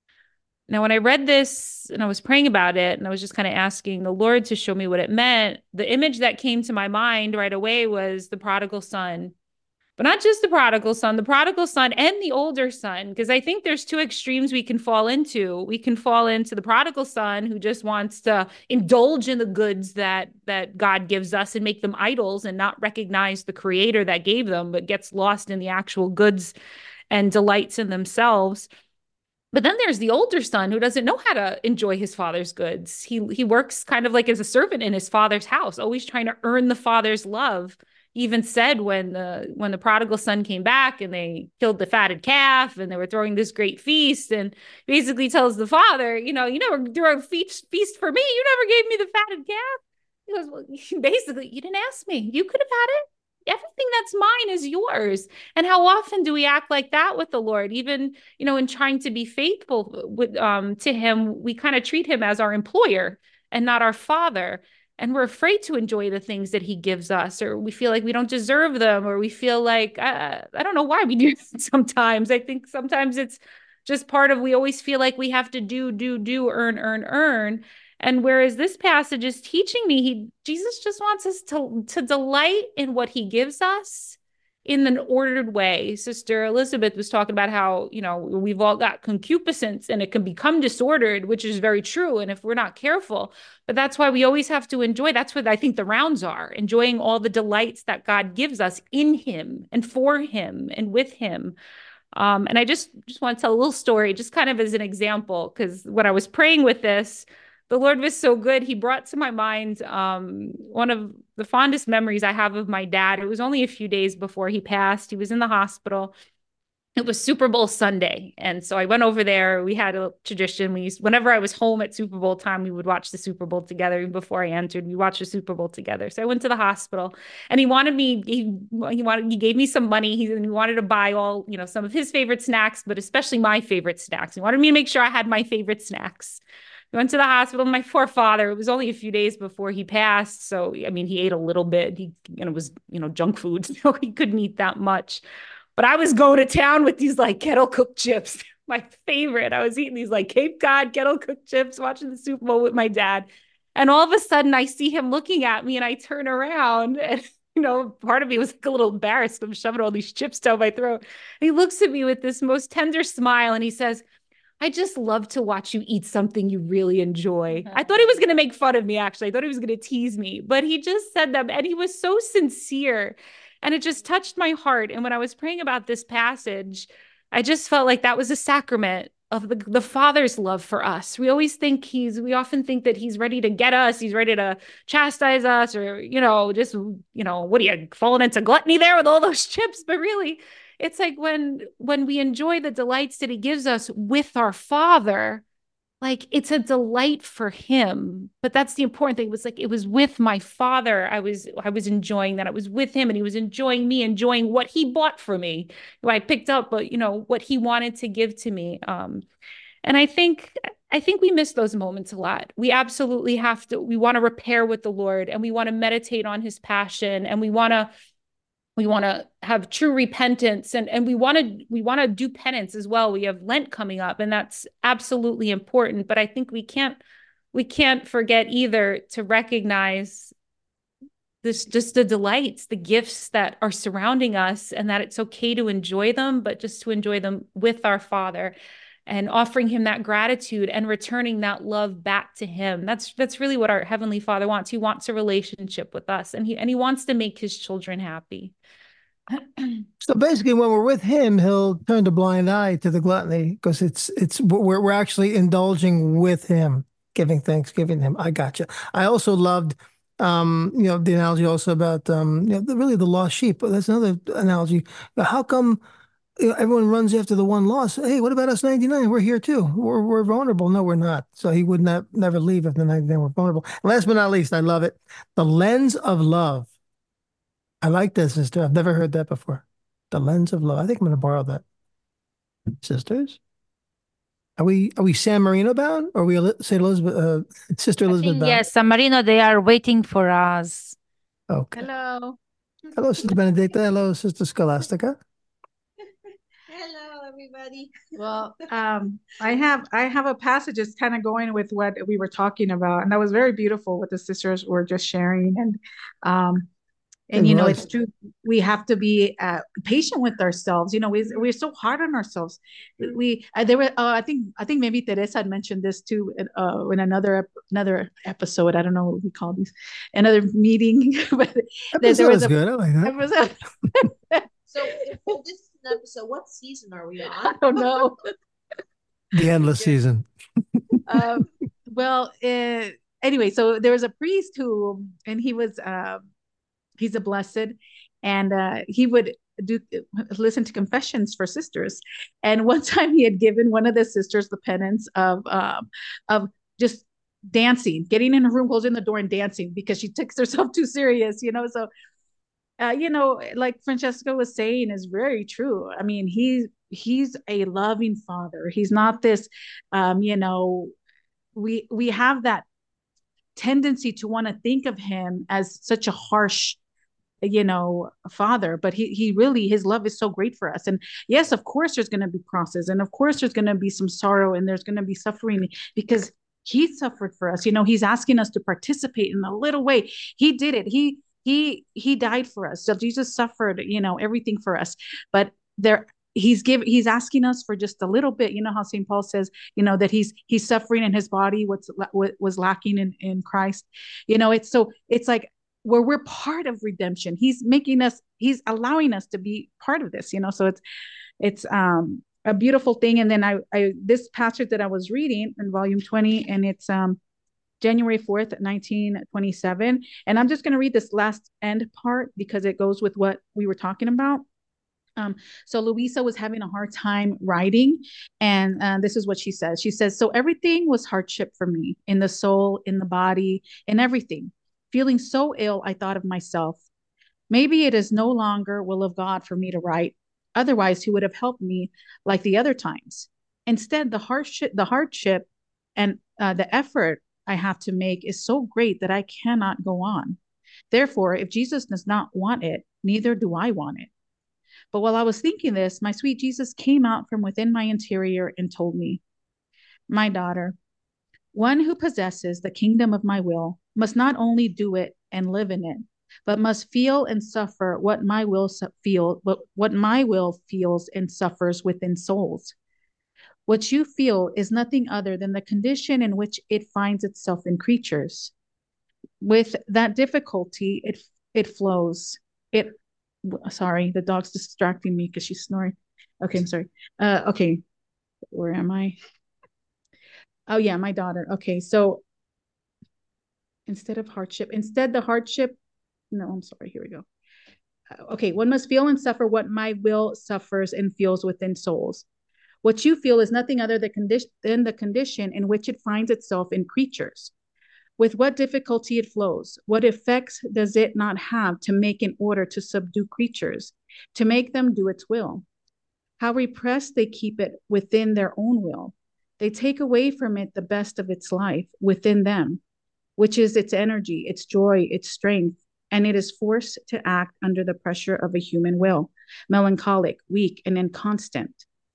Now, when I read this and I was praying about it, and I was just kind of asking the Lord to show me what it meant, the image that came to my mind right away was the prodigal son. But not just the prodigal son, the prodigal son and the older son, because I think there's two extremes we can fall into. We can fall into the prodigal son who just wants to indulge in the goods that, that God gives us and make them idols and not recognize the creator that gave them, but gets lost in the actual goods and delights in themselves. But then there's the older son who doesn't know how to enjoy his father's goods. He, he works kind of like as a servant in his father's house, always trying to earn the father's love. Even said when the when the prodigal son came back and they killed the fatted calf and they were throwing this great feast, and basically tells the father, you know, you never threw a feast, feast for me. You never gave me the fatted calf. He goes, well, basically, you didn't ask me. You could have had it. Everything that's mine is yours. And how often do we act like that with the Lord? Even, you know, in trying to be faithful with um to him, we kind of treat him as our employer and not our father. And we're afraid to enjoy the things that he gives us, or we feel like we don't deserve them, or we feel like, uh, I don't know why we do that sometimes. I think sometimes it's just part of, we always feel like we have to do, do, do, earn, earn, earn. And whereas this passage is teaching me, he, Jesus just wants us to, to delight in what he gives us in an ordered way. Sister Elizabeth was talking about how, you know, we've all got concupiscence and it can become disordered, which is very true. And if we're not careful, but that's why we always have to enjoy. That's what I think the rounds are, enjoying all the delights that God gives us in him and for him and with him. Um, and I just, just want to tell a little story, just kind of as an example, because when I was praying with this, the Lord was so good. He brought to my mind um, one of the fondest memories I have of my dad. It was only a few days before he passed. He was in the hospital. It was Super Bowl Sunday. And so I went over there. We had a tradition. We used, whenever I was home at Super Bowl time, we would watch the Super Bowl together. Even before I entered, we watched the Super Bowl together. So I went to the hospital and he wanted me, he, he wanted, he gave me some money. He, he wanted to buy all, you know, some of his favorite snacks, but especially my favorite snacks. He wanted me to make sure I had my favorite snacks. I went to the hospital. My poor father, it was only a few days before he passed. So, I mean, he ate a little bit. He, you know, was, you know, junk food. So he couldn't eat that much. But I was going to town with these like kettle cooked chips, my favorite. I was eating these like Cape Cod kettle cooked chips, watching the Super Bowl with my dad. And all of a sudden I see him looking at me and I turn around and, you know, part of me was like a little embarrassed. I'm shoving all these chips down my throat. And he looks at me with this most tender smile and he says, I just love to watch you eat something you really enjoy. I thought he was going to make fun of me, actually. I thought he was going to tease me, but he just said them and he was so sincere and it just touched my heart. And when I was praying about this passage, I just felt like that was a sacrament of the, the Father's love for us. We always think he's, we often think that he's ready to get us. He's ready to chastise us or, you know, just, you know, what are you falling into gluttony there with all those chips? But really, it's like when when we enjoy the delights that he gives us with our Father, like it's a delight for him. But that's the important thing. It was like it was with my Father. I was I was enjoying that. I was with him and he was enjoying me, enjoying what he bought for me. What I picked up, but you know, what he wanted to give to me. Um, and I think I think we miss those moments a lot. We absolutely have to, we want to repair with the Lord and we want to meditate on his passion and we want to We want to have true repentance and, and we want to we want to do penance as well. We have Lent coming up and that's absolutely important. But I think we can't we can't forget either to recognize this just the delights, the gifts that are surrounding us and that it's okay to enjoy them, but just to enjoy them with our Father and offering him that gratitude and returning that love back to him. That's that's really what our Heavenly Father wants. He wants a relationship with us and he and he wants to make his children happy. So basically, when we're with him, he'll turn a blind eye to the gluttony because it's it's we're we're actually indulging with him, giving thanks, giving him. I gotcha. I also loved, um, you know, the analogy also about um, you know, the, really the lost sheep. That's another analogy. How come you know, everyone runs after the one lost? Hey, what about us ninety-nine? We're here too. We're we're vulnerable. No, we're not. So he would not never leave if the ninety-nine were vulnerable. And last but not least, I love it. The lens of love. I like that, sister. I've never heard that before. The lens of love. I think I'm going to borrow that. Sisters, are we are we San Marino bound, or are we Saint Elizabeth, uh, Sister Elizabeth bound? Yes, San Marino, they are waiting for us. Okay. Hello. Hello, Sister Benedicta. Hello, Sister Scholastica. Hello, everybody. Well, um, I have I have a passage that's kind of going with what we were talking about, and that was very beautiful what the sisters were just sharing. And um, and It you know, was. it's true. We have to be uh, patient with ourselves. You know, we we're so hard on ourselves. We uh, there were uh, I think I think maybe Teresa had mentioned this too in, uh, in another ep- another episode. I don't know what we call these, another meeting. But there, Episode there was is a good. I like that. episode. So if this is an episode, what season are we I on? don't know. The endless season. um, well, uh, anyway, so there was a priest who, and he was, uh, he's a blessed, and uh, he would do listen to confessions for sisters. And one time he had given one of the sisters the penance of um, of just dancing, getting in her room, closing the door, and dancing because she takes herself too serious, you know. So, uh, you know, like Francesca was saying, is very true. I mean, he he's a loving father. He's not this, um, you know, we we have that tendency to want to think of him as such a harsh, you know, father, but he he really, his love is so great for us. And yes, of course there's going to be crosses, and of course there's going to be some sorrow, and there's going to be suffering because he suffered for us. You know, he's asking us to participate in a little way. He did it. He he he died for us. So Jesus suffered, you know, everything for us. But there he's give he's asking us for just a little bit. You know how Saint Paul says, you know, that he's he's suffering in his body what's what was lacking in in Christ. You know, it's so it's like where we're part of redemption. He's making us, he's allowing us to be part of this, you know. So it's it's um a beautiful thing. And then I I this passage that I was reading in volume twenty, and it's um January fourth, nineteen twenty-seven. And I'm just going to read this last end part because it goes with what we were talking about. Um, so Luisa was having a hard time writing. And uh, this is what she says. She says, so everything was hardship for me, in the soul, in the body, in everything. Feeling so ill, I thought of myself. Maybe it is no longer will of God for me to write. Otherwise, he would have helped me like the other times. Instead, the hardship, the hardship and uh, the effort I have to make is so great that I cannot go on. Therefore, if Jesus does not want it, neither do I want it. But while I was thinking this, my sweet Jesus came out from within my interior and told me, my daughter, one who possesses the kingdom of my will must not only do it and live in it, but must feel and suffer what my will feel, what, what my will feels and suffers within souls. What you feel is nothing other than the condition in which it finds itself in creatures. With that difficulty, it it flows. It sorry, the dog's distracting me because she's snoring. Okay, I'm sorry. Uh, okay, where am I? Oh yeah, my daughter. Okay, so instead of hardship, instead the hardship. No, I'm sorry. Here we go. Okay, one must feel and suffer what my will suffers and feels within souls. What you feel is nothing other than the condition in which it finds itself in creatures. With what difficulty it flows, what effects does it not have to make in order to subdue creatures, to make them do its will? How repressed they keep it within their own will. They take away from it the best of its life within them, which is its energy, its joy, its strength, and it is forced to act under the pressure of a human will, melancholic, weak, and inconstant.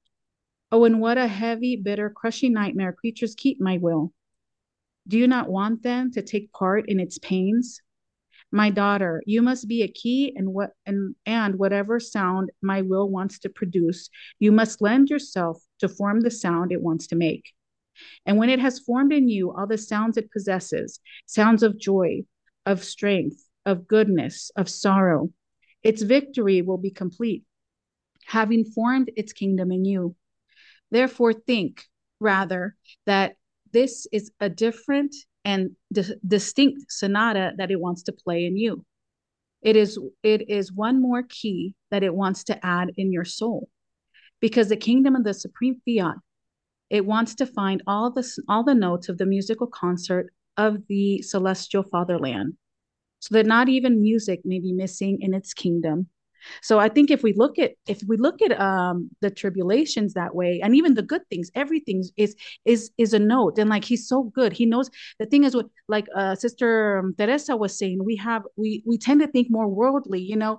Oh, and what a heavy, bitter, crushing nightmare creatures keep my will. Do you not want them to take part in its pains? My daughter, you must be a key in what and, and whatever sound my will wants to produce, you must lend yourself to form the sound it wants to make. And when it has formed in you all the sounds it possesses, sounds of joy, of strength, of goodness, of sorrow, its victory will be complete, having formed its kingdom in you. Therefore, think rather that this is a different and di- distinct sonata that it wants to play in you. It is, it is one more key that it wants to add in your soul, because the kingdom of the supreme fiat, it wants to find all the, all the notes of the musical concert of the celestial fatherland, so that not even music may be missing in its kingdom. So I think if we look at if we look at um, the tribulations that way, and even the good things, everything is is is a note. And like he's so good, he knows. The thing is, what like uh, Sister Teresa was saying, we have we we tend to think more worldly, you know,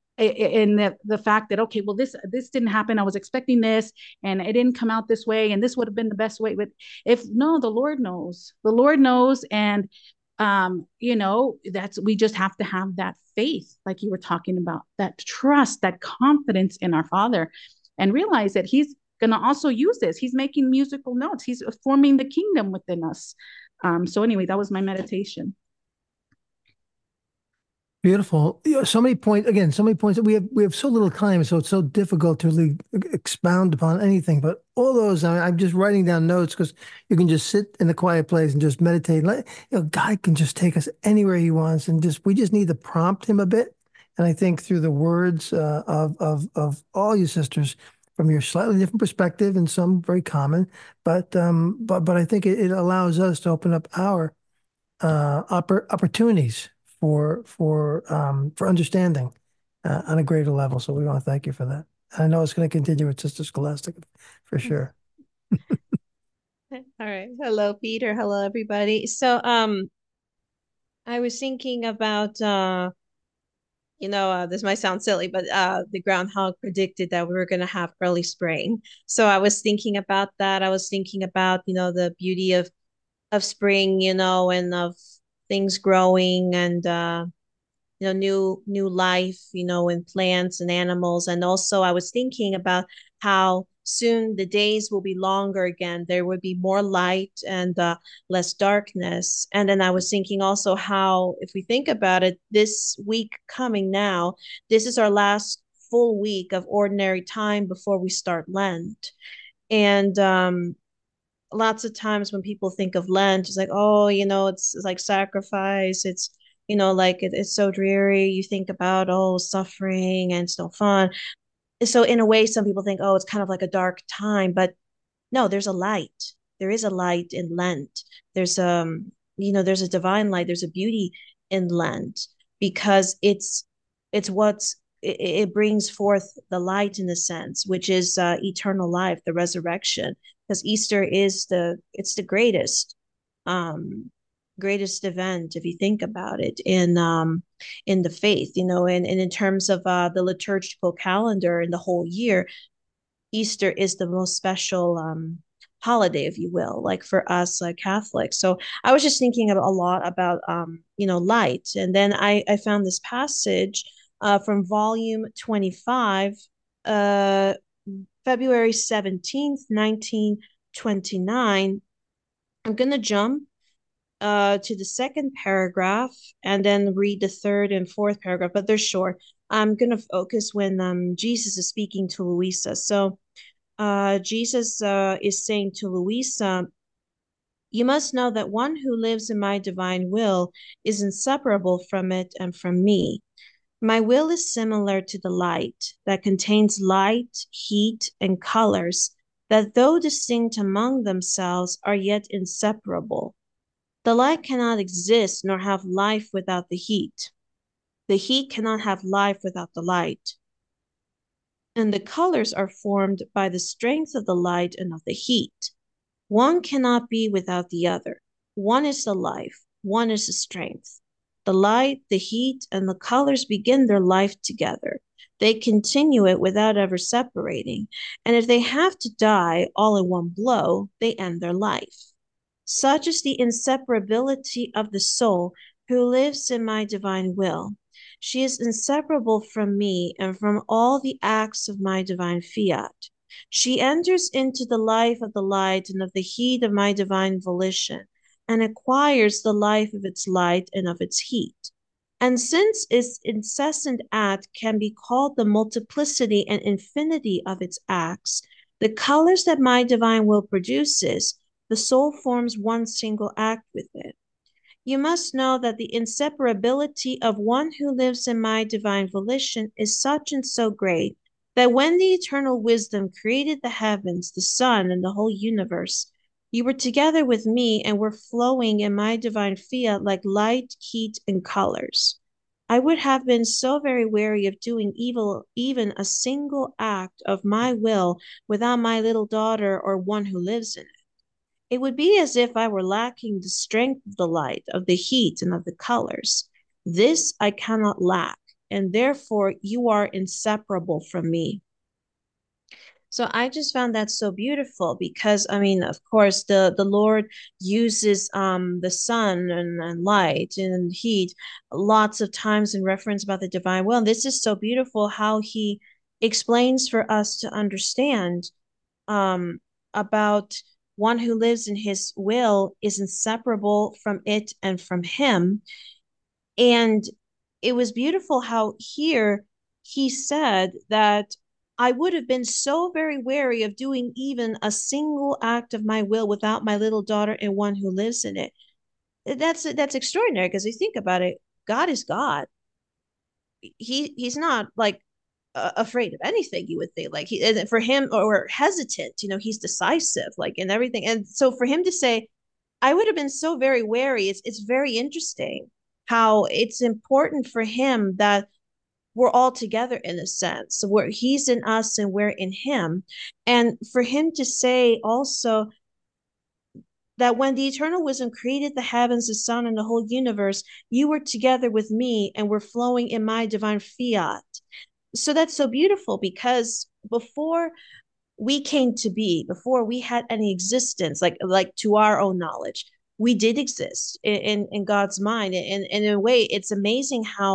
in the, the fact that, okay, well, this this didn't happen. I was expecting this, and it didn't come out this way, and this would have been the best way. But if no, the Lord knows, the Lord knows, and um, you know, that's we just have to have that faith, like you were talking about, that trust, that confidence in our Father, and realize that He's going to also use this. He's making musical notes. He's forming the kingdom within us. Um, so anyway, that was my meditation. Beautiful. You know, so many points, again, so many points that we have, we have so little time, so it's so difficult to really expound upon anything, but all those, I, I'm just writing down notes because you can just sit in a quiet place and just meditate. Let, you know, God can just take us anywhere he wants, and just, we just need to prompt him a bit. And I think through the words uh, of, of, of all you sisters, from your slightly different perspective and some very common, but, um, but, but I think it, it allows us to open up our uh, oppor opportunities for for um, for understanding uh, on a greater level. So we want to thank you for that. I know it's going to continue with Sister Scholastica for sure. All right. Hello, Peter. Hello, everybody. So um, I was thinking about, uh, you know, uh, this might sound silly, but uh, the groundhog predicted that we were going to have early spring. So I was thinking about that. I was thinking about, you know, the beauty of of spring, you know, and of things growing, and uh, you know, new new life, you know, in plants and animals. And also I was thinking about how soon the days will be longer again. There would be more light and uh, less darkness. And then I was thinking also how, if we think about it, this week coming now, this is our last full week of ordinary time before we start Lent. And um, lots of times when people think of Lent, it's like, oh, you know, it's, it's like sacrifice. It's, you know, like it, it's so dreary. You think about, oh, suffering and it's no fun. So in a way, some people think, oh, it's kind of like a dark time, but no, there's a light. There is a light in Lent. There's um, you know, there's a divine light. There's a beauty in Lent because it's it's what's it, it brings forth the light in a sense, which is uh, eternal life, the resurrection. Because Easter is the it's the greatest um greatest event if you think about it in um in the faith, you know, and, and in terms of uh the liturgical calendar in the whole year, Easter is the most special um, holiday, if you will, like for us like Catholics. So I was just thinking a lot about um, you know, light, and then I I found this passage uh, from volume twenty-five, uh, February seventeenth, nineteen twenty-nine. I'm gonna jump uh, to the second paragraph and then read the third and fourth paragraph, but they're short. I'm going to focus when um, Jesus is speaking to Luisa. So uh, Jesus uh, is saying to Luisa, you must know that one who lives in my divine will is inseparable from it and from me. My will is similar to the light that contains light, heat, and colors that, though distinct among themselves, are yet inseparable. The light cannot exist nor have life without the heat. The heat cannot have life without the light. And the colors are formed by the strength of the light and of the heat. One cannot be without the other. One is the life, one is the strength. The light, the heat, and the colors begin their life together. They continue it without ever separating. And if they have to die all in one blow, they end their life. Such is the inseparability of the soul who lives in my divine will. She is inseparable from me and from all the acts of my divine fiat. She enters into the life of the light and of the heat of my divine volition, and acquires the life of its light and of its heat. And since its incessant act can be called the multiplicity and infinity of its acts, the colors that my divine will produces, the soul forms one single act with it. You must know that the inseparability of one who lives in my divine volition is such and so great that when the eternal wisdom created the heavens, the sun, and the whole universe, you were together with me and were flowing in my divine fiat like light, heat, and colors. I would have been so very weary of doing evil, even a single act of my will without my little daughter or one who lives in it. It would be as if I were lacking the strength of the light, of the heat, and of the colors. This I cannot lack, and therefore you are inseparable from me. So I just found that so beautiful because, I mean, of course, the, the Lord uses um, the sun and, and light and heat lots of times in reference about the divine will. And this is so beautiful how he explains for us to understand um, about one who lives in his will is inseparable from it and from him. And it was beautiful how here he said that I would have been so very wary of doing even a single act of my will without my little daughter and one who lives in it. That's that's extraordinary because you think about it, God is God. He he's not like uh, afraid of anything, you would think, like he for him, or hesitant, you know, he's decisive like in everything. And so for him to say I would have been so very wary, it's it's very interesting how it's important for him that we're all together in a sense, where he's in us and we're in him. And for him to say also that when the eternal wisdom created the heavens, the sun, and the whole universe, you were together with me and were flowing in my divine fiat. So that's so beautiful because before we came to be, before we had any existence, like like to our own knowledge, we did exist in, in, in God's mind. And, and in a way, it's amazing how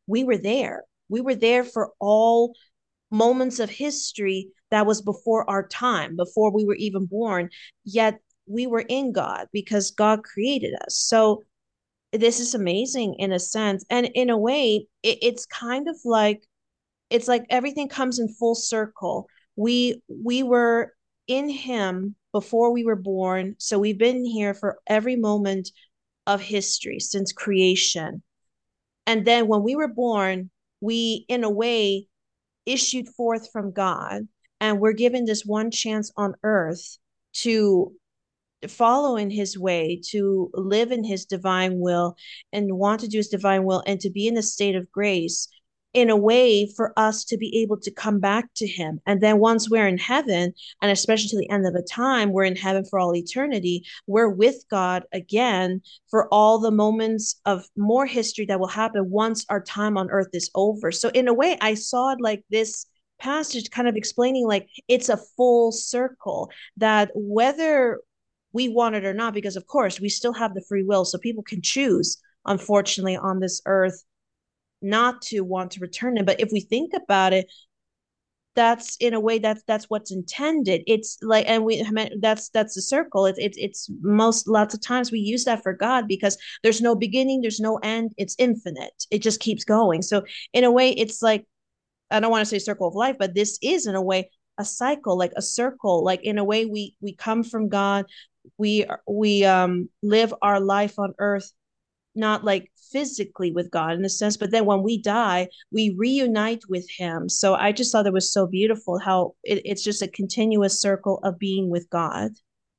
we were there. We were there for all moments of history that was before our time, before we were even born, yet we were in God because God created us. So this is amazing in a sense. And in a way, it, it's kind of like, it's like everything comes in full circle. We we were in him before we were born. So we've been here for every moment of history since creation. And then when we were born, we, in a way, issued forth from God, and we're given this one chance on earth to follow in his way, to live in his divine will and want to do his divine will, and to be in a state of grace, in a way for us to be able to come back to him. And then once we're in heaven, and especially to the end of the time, we're in heaven for all eternity, we're with God again for all the moments of more history that will happen once our time on earth is over. So in a way, I saw it like this passage kind of explaining, like, it's a full circle, that whether we want it or not, because of course we still have the free will, so people can choose, unfortunately, on this earth not to want to return him. But if we think about it, that's in a way that's that's what's intended. It's like, and we that's that's the circle. It's it's it's most lots of times we use that for God because there's no beginning, there's no end, it's infinite. It just keeps going. So in a way, it's like, I don't want to say circle of life, but this is in a way a cycle, like a circle. Like in a way, we we come from God, we we um live our life on earth, not like physically with God in a sense, but then when we die, we reunite with him. So I just thought it was so beautiful how it, it's just a continuous circle of being with God.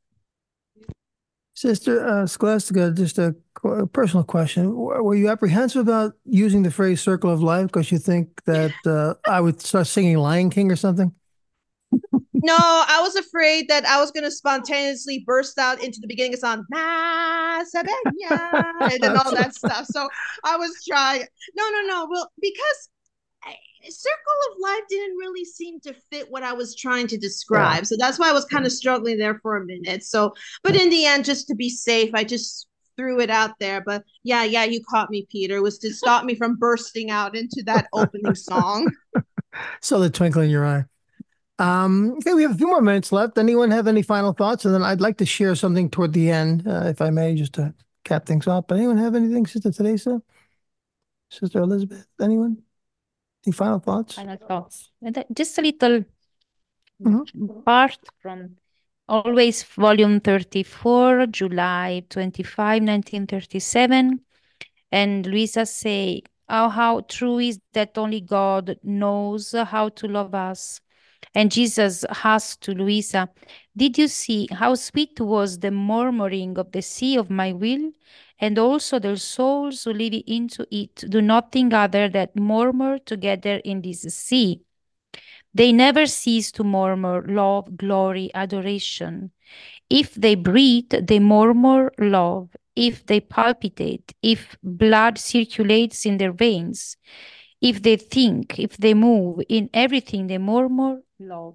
Sister uh, Scholastica, just a, a personal question. Were you apprehensive about using the phrase circle of life because you think that uh, I would start singing Lion King or something? No, I was afraid that I was going to spontaneously burst out into the beginning of song, and then all that stuff. So I was trying. No, no, no. Well, because circle of life didn't really seem to fit what I was trying to describe. Yeah. So that's why I was kind of struggling there for a minute. So, but in the end, just to be safe, I just threw it out there. But yeah, yeah, you caught me, Peter. It was to stop me from bursting out into that opening song. So the twinkle in your eye. Um, okay, we have a few more minutes left. Anyone have any final thoughts? And then I'd like to share something toward the end, uh, if I may, just to cap things off. But anyone have anything, Sister Teresa? Sister Elizabeth? Anyone? Any final thoughts? Final thoughts. Just a little mm-hmm. part from Always, volume thirty-four, July twenty-fifth, nineteen thirty-seven. And Luisa say, oh, how true is that only God knows how to love us. And Jesus asked to Luisa, did you see how sweet was the murmuring of the sea of my will? And also the souls who live into it do nothing other than murmur together in this sea. They never cease to murmur love, glory, adoration. If they breathe, they murmur love. If they palpitate, if blood circulates in their veins, if they think, if they move, in everything they murmur love.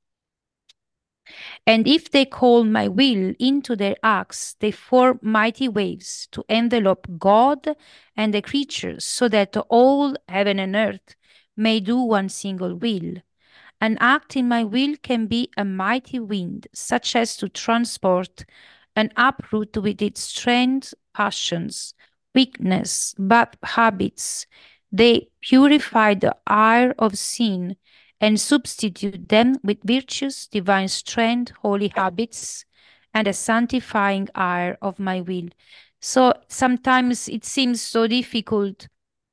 And if they call my will into their acts, they form mighty waves to envelop God and the creatures, so that all heaven and earth may do one single will. An act in my will can be a mighty wind, such as to transport and uproot with its strength passions, weakness, bad habits. They purify the ire of sin and substitute them with virtues, divine strength, holy habits, and a sanctifying ire of my will. So sometimes it seems so difficult.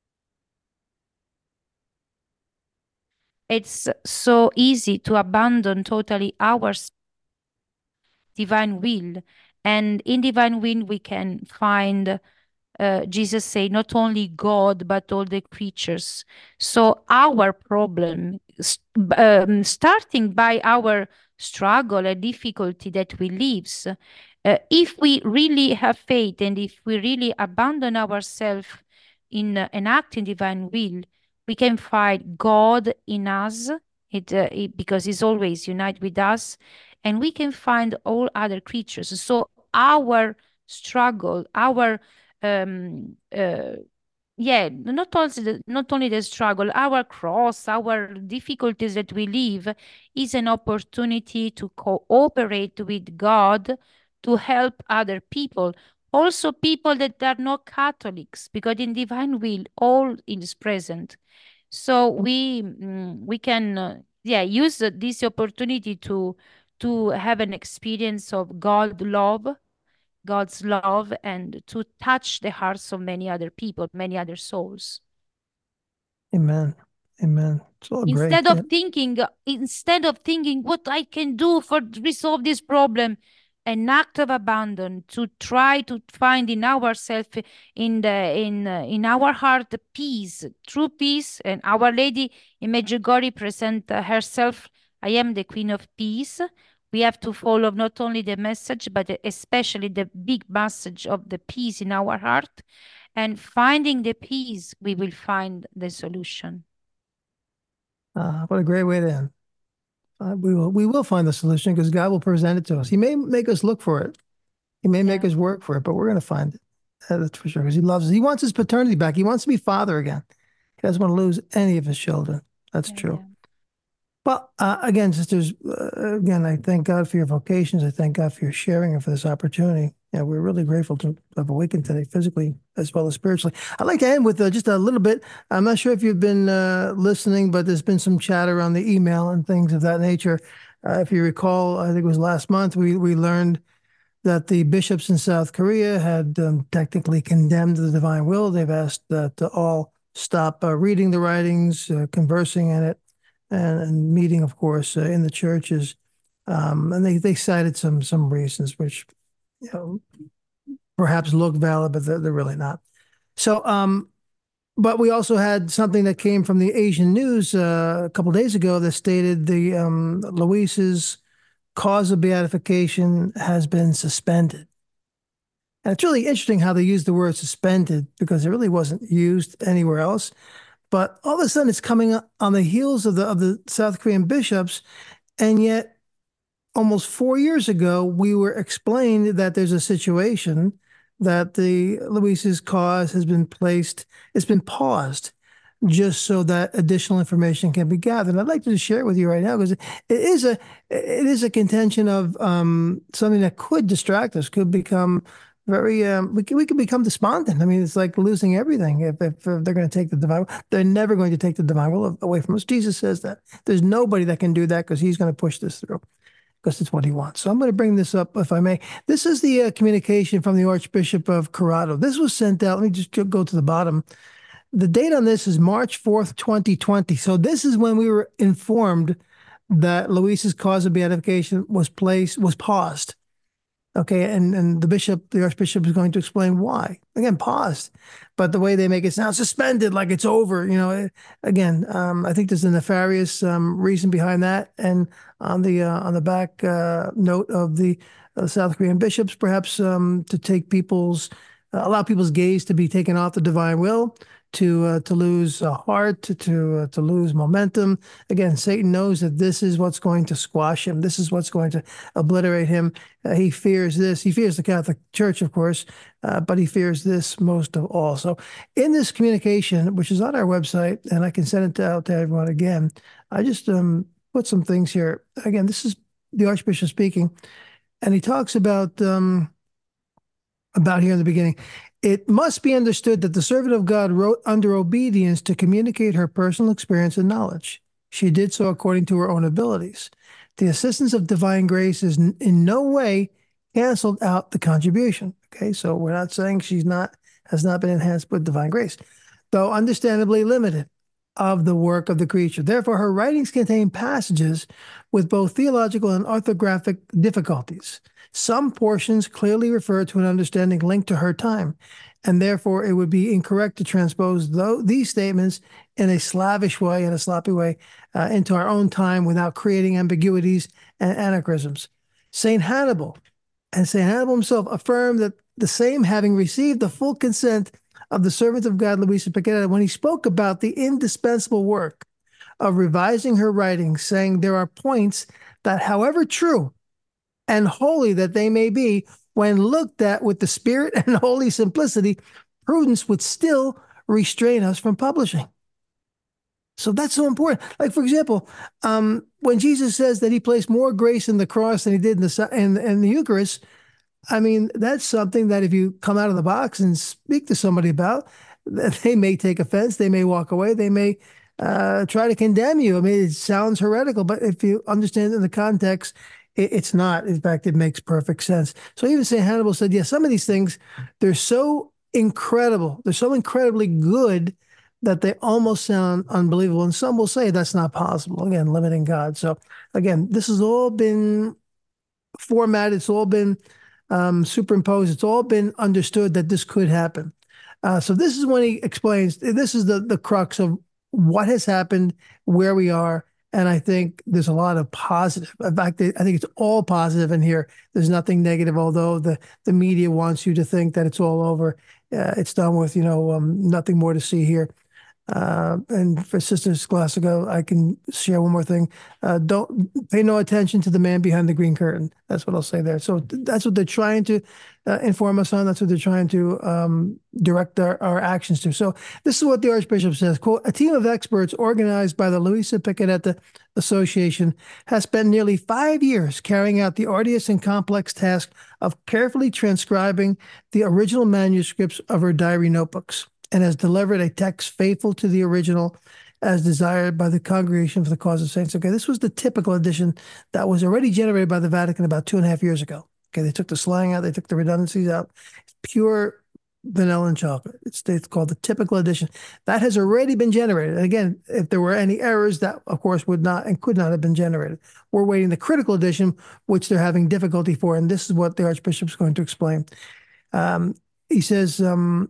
It's so easy to abandon totally our divine will. And in divine will, we can find, uh, Jesus say, not only God, but all the creatures. So our problem, um, starting by our struggle and difficulty that we live, uh, if we really have faith and if we really abandon ourselves in uh, enacting divine will, we can find God in us, it, uh, it, because he's always united with us, and we can find all other creatures. So our struggle, our um, uh, yeah, not only the, not only the struggle, our cross, our difficulties that we live is an opportunity to cooperate with God to help other people. Also, people that are not Catholics, because in divine will, all is present. So we mm, we can uh, yeah use uh, this opportunity to to have an experience of God love, God's love, and to touch the hearts of many other people, many other souls. Amen. Amen. It's all great. Instead of Yeah. thinking, uh, instead of thinking what I can do for resolve this problem, an act of abandon to try to find in ourselves, in the in uh, in our heart peace, true peace. And Our Lady in Medjugorje present uh, herself. I am the Queen of Peace. We have to follow not only the message, but especially the big message of the peace in our heart. And finding the peace, we will find the solution. Uh, what a great way to end. Uh, we will we will find the solution because God will present it to us. He may make us look for it. He may make Yeah. us work for it, but we're going to find it. Uh, that's for sure. Because He loves us. He wants his paternity back. He wants to be father again. He doesn't want to lose any of his children. That's Yeah, true. yeah. Well, uh, again, sisters, uh, again, I thank God for your vocations. I thank God for your sharing and for this opportunity. Yeah, we're really grateful to have awakened today, physically as well as spiritually. I'd like to end with uh, just a little bit. I'm not sure if you've been uh, listening, but there's been some chatter on the email and things of that nature. Uh, if you recall, I think it was last month, we, we learned that the bishops in South Korea had um, technically condemned the divine will. They've asked that uh, all stop uh, reading the writings, uh, conversing in it, and, and meeting, of course, uh, in the churches. Um, and they, they cited some some reasons which, you know, perhaps look valid, but they're, they're really not. So, um, but we also had something that came from the Asian news uh, a couple of days ago that stated the um, Luis's cause of beatification has been suspended. And it's really interesting how they use the word suspended because it really wasn't used anywhere else. But all of a sudden, it's coming on the heels of the of the South Korean bishops, and yet almost four years ago, we were explained that there's a situation that the Luis's cause has been placed, it's been paused, just so that additional information can be gathered. I'd like to share it with you right now because it is a it is a contention of um, something that could distract us, could become very um, we can, we can become despondent. I mean, it's like losing everything if, if, if they're going to take the divine will. They're never going to take the divine will away from us. Jesus says that there's nobody that can do that because he's going to push this through because it's what he wants. So I'm going to bring this up, if I may. This is the uh, communication from the Archbishop of Corrado. This was sent out. Let me just go to the bottom. The date on this is March fourth, twenty twenty. So this is when we were informed that Luis's cause of beatification was placed, was paused. Okay, and, and the bishop, the archbishop is going to explain why. Again, paused. But the way they make it sound suspended, like it's over, you know, again, um, I think there's a nefarious um, reason behind that. And on the uh, on the back uh, note of the uh, South Korean bishops, perhaps um, to take people's, uh, allow people's gaze to be taken off the divine will, to uh, to lose uh, heart, to to, uh, to lose momentum. Again, Satan knows that this is what's going to squash him. This is what's going to obliterate him. Uh, he fears this. He fears the Catholic Church, of course, uh, but he fears this most of all. So in this communication, which is on our website, and I can send it out to everyone again, I just um, put some things here. Again, this is the Archbishop speaking, and he talks about um, about here in the beginning. It must be understood that the servant of God wrote under obedience to communicate her personal experience and knowledge. She did so according to her own abilities. The assistance of divine grace is in no way canceled out the contribution. Okay, so we're not saying she's not has not been enhanced with divine grace, though understandably limited of the work of the creature. Therefore, her writings contain passages with both theological and orthographic difficulties. Some portions clearly refer to an understanding linked to her time, and therefore it would be incorrect to transpose these statements in a slavish way, in a sloppy way, uh, into our own time without creating ambiguities and anachronisms. Saint Hannibal and Saint Hannibal himself affirmed that the same, having received the full consent of the servant of God, Luisa Paqueta, when he spoke about the indispensable work of revising her writings, saying there are points that, however true and holy that they may be, when looked at with the spirit and holy simplicity, prudence would still restrain us from publishing. So that's so important. Like, for example, um, when Jesus says that he placed more grace in the cross than he did in the, in, in the Eucharist, I mean, that's something that if you come out of the box and speak to somebody about, they may take offense, they may walk away, they may uh, try to condemn you. I mean, it sounds heretical, but if you understand it in the context, it, it's not. In fact, it makes perfect sense. So even Saint Hannibal said, yeah, some of these things, they're so incredible, they're so incredibly good that they almost sound unbelievable. And some will say that's not possible. Again, limiting God. So again, this has all been formatted. It's all been um, superimposed. It's all been understood that this could happen. Uh, so this is when he explains, this is the, the crux of what has happened, where we are. And I think there's a lot of positive. In fact, I think it's all positive in here. There's nothing negative, although the, the media wants you to think that it's all over. Uh, it's done with, you know, um, nothing more to see here. Uh, and for Sister Scholastica, I can share one more thing. Uh, don't pay no attention to the man behind the green curtain. That's what I'll say there. So that's what they're trying to uh, inform us on. That's what they're trying to um, direct our, our actions to. So this is what the Archbishop says, quote, a team of experts organized by the Luisa Picadetta Association has spent nearly five years carrying out the arduous and complex task of carefully transcribing the original manuscripts of her diary notebooks, and has delivered a text faithful to the original as desired by the Congregation for the Cause of Saints. Okay, this was the typical edition that was already generated by the Vatican about two and a half years ago. Okay, they took the slang out, they took the redundancies out. It's pure vanilla and chocolate. It's, it's called the typical edition. That has already been generated. And again, if there were any errors, that of course would not and could not have been generated. We're waiting the critical edition, which they're having difficulty for, and this is what the Archbishop is going to explain. Um, he says, um,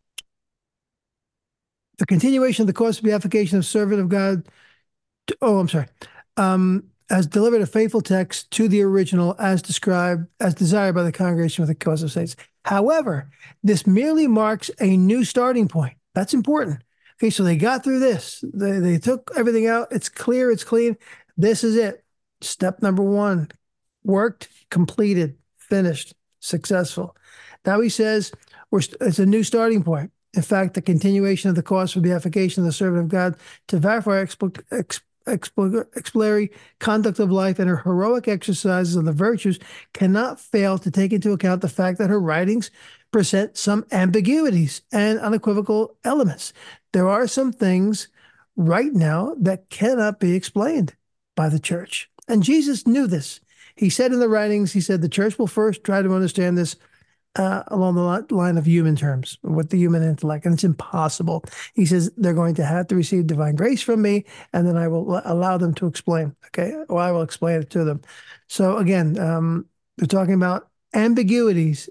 the continuation of the course of beatification of servant of God, to, oh, I'm sorry, um, has delivered a faithful text to the original as described, as desired by the Congregation for the Cause of Saints. However, this merely marks a new starting point. That's important. Okay, so they got through this. They, they took everything out. It's clear, it's clean. This is it. Step number one, worked, completed, finished, successful. Now he says we're, it's a new starting point. In fact, the continuation of the course for beatification of the servant of God to verify expl- exp- expl- exemplary conduct of life and her heroic exercises of the virtues cannot fail to take into account the fact that her writings present some ambiguities and unequivocal elements. There are some things right now that cannot be explained by the church. And Jesus knew this. He said in the writings, he said, the church will first try to understand this Uh, along the line of human terms, with the human intellect, and it's impossible. He says they're going to have to receive divine grace from me, and then I will allow them to explain. Okay, or I will explain it to them. So again, um, they're talking about ambiguities,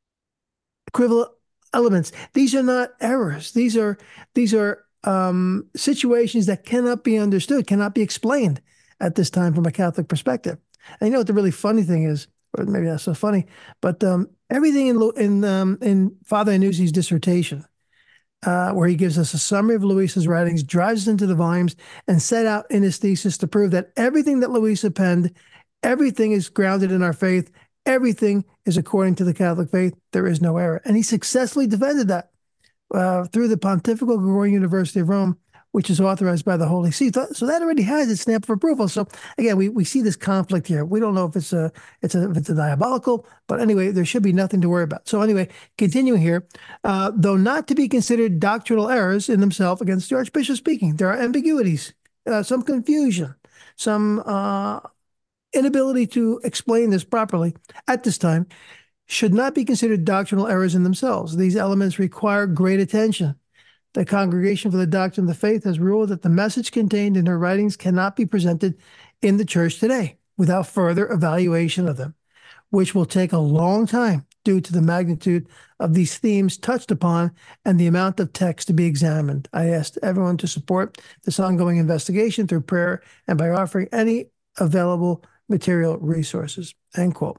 equivalent elements. These are not errors. These are these are um, situations that cannot be understood, cannot be explained at this time from a Catholic perspective. And you know what the really funny thing is, or maybe not so funny, but um, everything in in um, in Father Iannuzzi's dissertation, uh, where he gives us a summary of Luisa's writings, drives us into the volumes, and set out in his thesis to prove that everything that Luisa penned, everything is grounded in our faith, everything is according to the Catholic faith, there is no error. And he successfully defended that uh, through the Pontifical Gregorian University of Rome, which is authorized by the Holy See. So that already has its stamp of approval. So again, we, we see this conflict here. We don't know if it's a it's a if it's a diabolical, but anyway, there should be nothing to worry about. So anyway, continuing here, uh, though not to be considered doctrinal errors in themselves against the Archbishop speaking, there are ambiguities, uh, some confusion, some uh, inability to explain this properly at this time, should not be considered doctrinal errors in themselves. These elements require great attention. The Congregation for the Doctrine of the Faith has ruled that the message contained in her writings cannot be presented in the church today without further evaluation of them, which will take a long time due to the magnitude of these themes touched upon and the amount of text to be examined. I asked everyone to support this ongoing investigation through prayer and by offering any available material resources, end quote.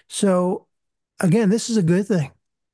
So again, this is a good thing.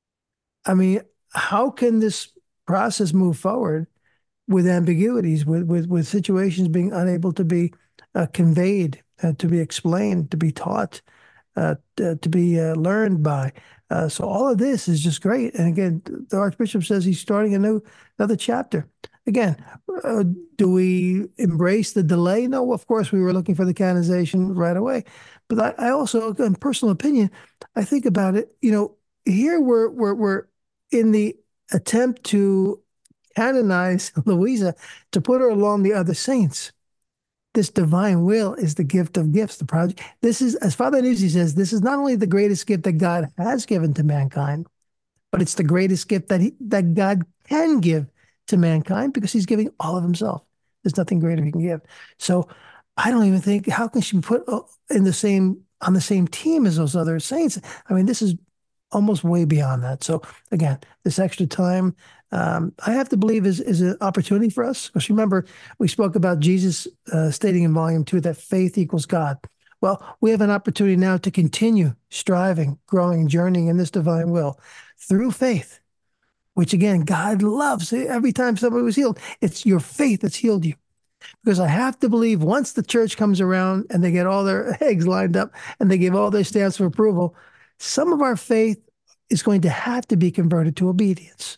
I mean, how can this process move forward with ambiguities, with with, with situations being unable to be uh, conveyed, uh, to be explained, to be taught? uh, to, to be uh, learned by. Uh, so all of this is just great. And again, the Archbishop says he's starting a new another chapter. Again, uh, do we embrace the delay? No, of course, we were looking for the canonization right away. But I, I also, in personal opinion, I think about it, you know, here we're, we're, we're in the attempt to canonize Louisa, to put her along the other saints. This divine will is the gift of gifts. The project. This is, as Father Nuzzi says, this is not only the greatest gift that God has given to mankind, but it's the greatest gift that he, that God can give to mankind because he's giving all of himself. There's nothing greater he can give. So I don't even think, how can she be put in the same, on the same team as those other saints? I mean, this is almost way beyond that. So again, this extra time, um, I have to believe is, is an opportunity for us. Because remember, we spoke about Jesus uh, stating in volume two that faith equals God. Well, we have an opportunity now to continue striving, growing, journeying in this divine will through faith, which again, God loves. Every time somebody was healed, it's your faith that's healed you. Because I have to believe once the church comes around and they get all their eggs lined up and they give all their stamps of approval, some of our faith is going to have to be converted to obedience.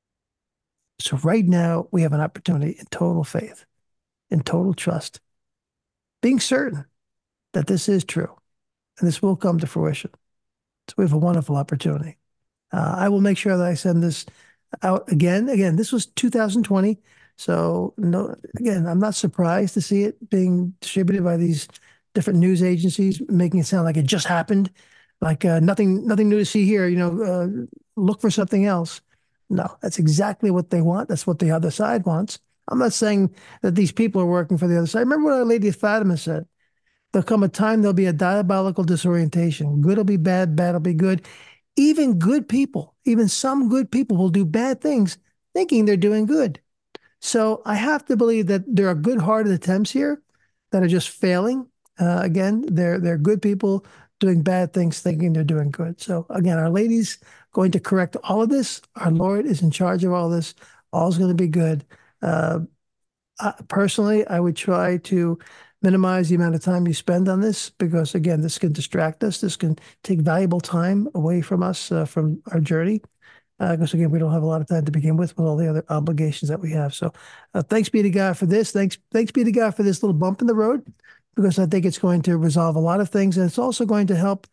So right now, we have an opportunity in total faith, in total trust, being certain that this is true and this will come to fruition. So we have a wonderful opportunity. Uh, I will make sure that I send this out again. Again, this was two thousand twenty. So no, again, I'm not surprised to see it being distributed by these different news agencies, making it sound like it just happened, like uh, nothing, nothing new to see here. You know, uh, look for something else. No, that's exactly what they want. That's what the other side wants. I'm not saying that these people are working for the other side. Remember what Our Lady of Fatima said? There'll come a time there'll be a diabolical disorientation. Good will be bad, bad will be good. Even good people, even some good people will do bad things thinking they're doing good. So I have to believe that there are good-hearted attempts here that are just failing. Uh, again, they're, they're good people doing bad things thinking they're doing good. So again, Our Lady's going to correct all of this. Our Lord is in charge of all this. All's going to be good. Uh, I, personally, I would try to minimize the amount of time you spend on this because, again, this can distract us. This can take valuable time away from us, uh, from our journey. Because, uh, again, we don't have a lot of time to begin with with all the other obligations that we have. So uh, thanks be to God for this. Thanks, thanks be to God for this little bump in the road because I think it's going to resolve a lot of things. And it's also going to help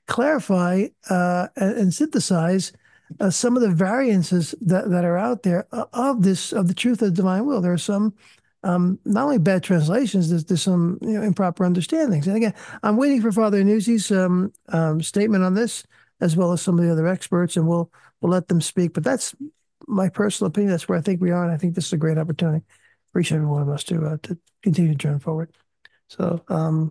clarify uh, and, and synthesize uh, some of the variances that, that are out there of this, of the truth of the divine will. There are some um, not only bad translations, there's, there's some you know, improper understandings. And again, I'm waiting for Father Nuzzi's um, um, statement on this, as well as some of the other experts, and we'll we'll let them speak. But that's my personal opinion. That's where I think we are, and I think this is a great opportunity for each and every one of us to uh, to continue to turn forward. So um,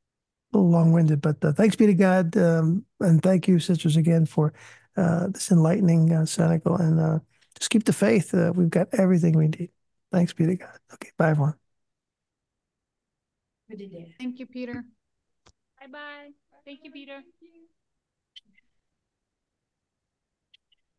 a little long-winded, but uh, thanks be to God, um, and thank you, sisters, again for uh, this enlightening uh, cynical, and uh, just keep the faith. Uh, we've got everything we need. Thanks be to God. Okay, bye everyone. Thank you, Peter. Bye bye. Thank you, Peter.